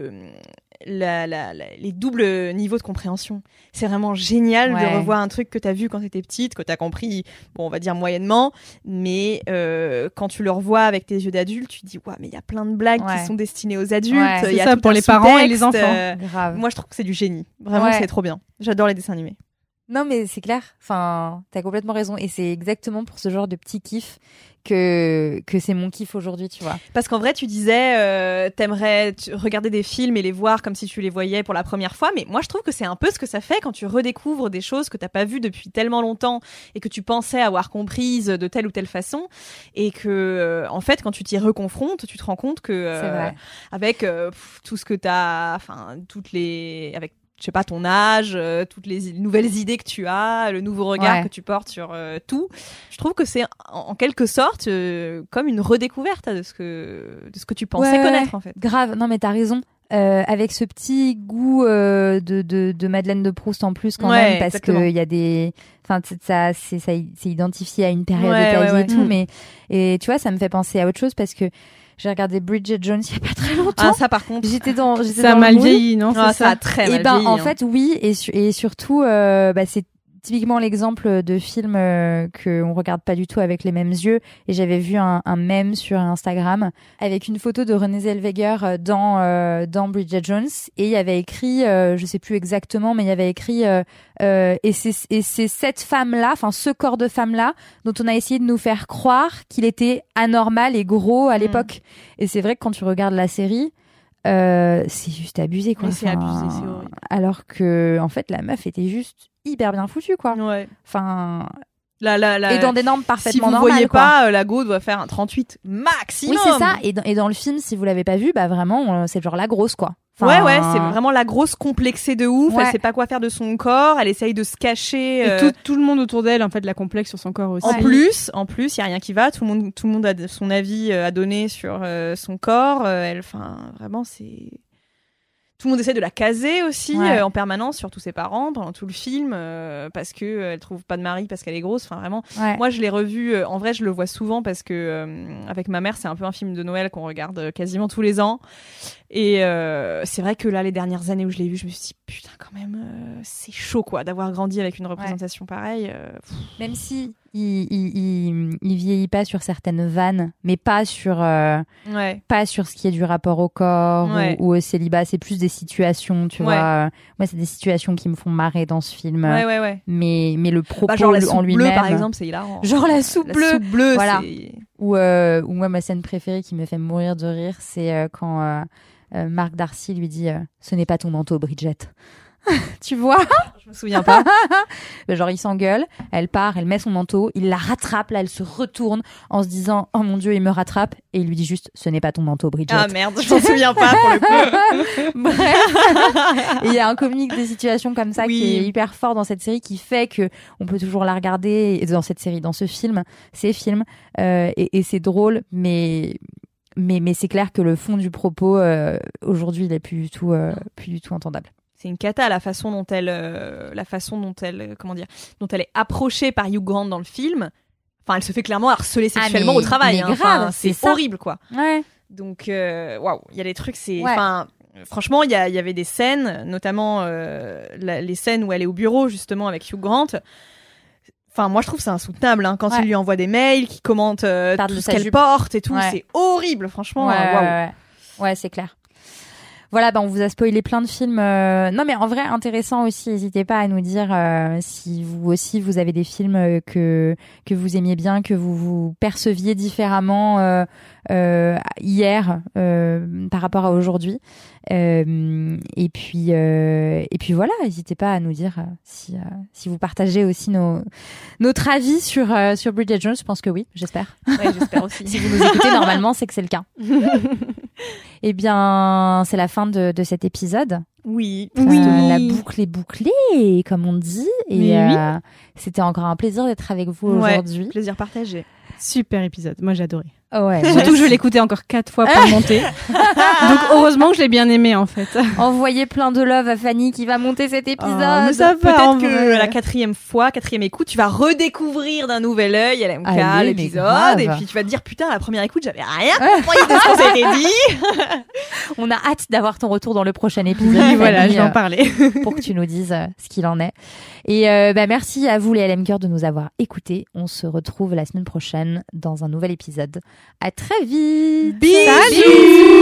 les doubles niveaux de compréhension. C'est vraiment génial de revoir un truc que t'as vu quand t'étais petite, que t'as compris, bon, on va dire moyennement, mais quand tu le revois avec tes yeux d'adulte, tu te dis, mais il y a plein de blagues qui sont destinées aux adultes. C'est y a ça, tout pour les parents et les enfants. Moi, je trouve que c'est du génie. Vraiment, c'est trop bien. J'adore les dessins animés. Non, mais c'est clair. Enfin, t'as complètement raison. Et c'est exactement pour ce genre de petit kiff que c'est mon kiff aujourd'hui, tu vois. Parce qu'en vrai, tu disais, t'aimerais regarder des films et les voir comme si tu les voyais pour la première fois. Mais moi, je trouve que c'est un peu ce que ça fait quand tu redécouvres des choses que t'as pas vues depuis tellement longtemps et que tu pensais avoir comprises de telle ou telle façon. Et que, en fait, quand tu t'y reconfrontes, tu te rends compte que, avec tout ce que t'as, avec je sais pas, ton âge, toutes les nouvelles idées que tu as, le nouveau regard que tu portes sur tout. Je trouve que c'est en quelque sorte comme une redécouverte de ce que tu pensais connaître en fait. Grave, non mais t'as raison. avec ce petit goût de Madeleine de Proust en plus quand même, parce que il y a des, enfin c'est identifié à une période de ta vie et tout, mais et tu vois, ça me fait penser à autre chose parce que j'ai regardé Bridget Jones il y a pas très longtemps. Ah, ça par contre. Ça a mal vieilli, non? Ça a très mal vieilli. En fait, oui, et surtout, c'est typiquement l'exemple de films que on regarde pas du tout avec les mêmes yeux. Et j'avais vu un mème sur Instagram avec une photo de Renée Zellweger dans Bridget Jones, et il y avait écrit, je sais plus exactement, mais il y avait écrit et c'est cette femme-là, enfin ce corps de femme-là, dont on a essayé de nous faire croire qu'il était anormal et gros à l'époque. Et c'est vrai que quand tu regardes la série, c'est juste abusé, quoi. C'est abusé, c'est horrible. Alors que en fait la meuf était juste hyper bien foutue, quoi. Ouais. Enfin, et dans des normes parfaitement normales. Si vous voyez quoi. pas, la go doit faire un 38 maximum. Oui, c'est ça. Et dans le film, si vous l'avez pas vu, bah vraiment, c'est genre la grosse, quoi. Enfin... Ouais, c'est vraiment la grosse complexée de ouf. Elle sait pas quoi faire de son corps. Elle essaye de se cacher. Et tout le monde autour d'elle, en fait, la complexe sur son corps aussi. En plus, il y a rien qui va. Tout le monde a son avis à donner sur son corps. Vraiment, c'est... Tout le monde essaie de la caser aussi en permanence, surtout ses parents, pendant tout le film, parce que elle trouve pas de mari parce qu'elle est grosse. Enfin, vraiment. Moi, je l'ai revu. En vrai, je le vois souvent parce que avec ma mère, c'est un peu un film de Noël qu'on regarde quasiment tous les ans. Et c'est vrai que là, les dernières années où je l'ai vu, je me suis dit putain, quand même, c'est chaud, quoi, d'avoir grandi avec une représentation pareille. Même si il vieillit pas sur certaines vannes, mais pas sur ce qui est du rapport au corps ou au célibat. C'est plus des situations, tu vois. Moi, c'est des situations qui me font marrer dans ce film. Mais le propos genre la soupe en lui-même, bleue, par exemple, c'est hilarant. Genre la soupe bleue, voilà. Ou moi, ma scène préférée qui me fait mourir de rire, c'est quand Mark Darcy lui dit ce n'est pas ton manteau, Bridget. Tu vois? Je me souviens pas. Genre, il s'engueule, elle part, elle met son manteau, il la rattrape, là, elle se retourne en se disant oh mon Dieu, il me rattrape, et il lui dit juste ce n'est pas ton manteau, Bridget. Ah merde, je m'en souviens pas pour le coup. Bref. Et il y a un comique des situations comme ça qui est hyper fort dans cette série, qui fait que on peut toujours la regarder dans cette série, dans ce film, ces films, et c'est drôle, mais c'est clair que le fond du propos aujourd'hui, il est plus du tout entendable. C'est une cata la façon dont elle est approchée par Hugh Grant dans le film. Enfin, elle se fait clairement harceler sexuellement au travail. Mais grave, c'est horrible, quoi. Ouais. Donc, waouh, il y a des trucs, enfin, franchement, il y avait des scènes, notamment les scènes où elle est au bureau justement avec Hugh Grant. Enfin, moi, je trouve ça insoutenable, quand il lui envoie des mails, qui commente tout ce qu'elle porte et tout. C'est horrible, franchement. Ouais, c'est clair. Voilà, on vous a spoilé plein de films. Non, mais en vrai, intéressant aussi. N'hésitez pas à nous dire si vous aussi vous avez des films que vous aimiez bien, que vous perceviez différemment hier par rapport à aujourd'hui. Et puis voilà, n'hésitez pas à nous dire si vous partagez aussi notre avis sur Bridget Jones. Je pense que oui, j'espère. Ouais, j'espère aussi. Si vous nous écoutez, normalement, c'est que c'est le cas. Eh bien, c'est la fin de cet épisode. Oui. La boucle est bouclée, comme on dit. Et c'était encore un plaisir d'être avec vous aujourd'hui. Plaisir partagé. Super épisode. Moi, j'ai adoré. Ouais, surtout que je l'ai écouté encore 4 fois pour monter. Donc heureusement que je l'ai bien aimé, en fait. Envoyez plein de love à Fanny qui va monter cet épisode. Mais ça peut-être que la 4e écoute, tu vas redécouvrir d'un nouvel œil LMK l'épisode, et puis tu vas te dire putain, la première écoute j'avais rien compris de ce qu'on s'était dit. On a hâte d'avoir ton retour dans le prochain épisode. Oui, voilà, je vais en parler pour que tu nous dises ce qu'il en est. Et merci à vous les LMKers de nous avoir écoutés. On se retrouve la semaine prochaine dans un nouvel épisode. À très vite. Bisous.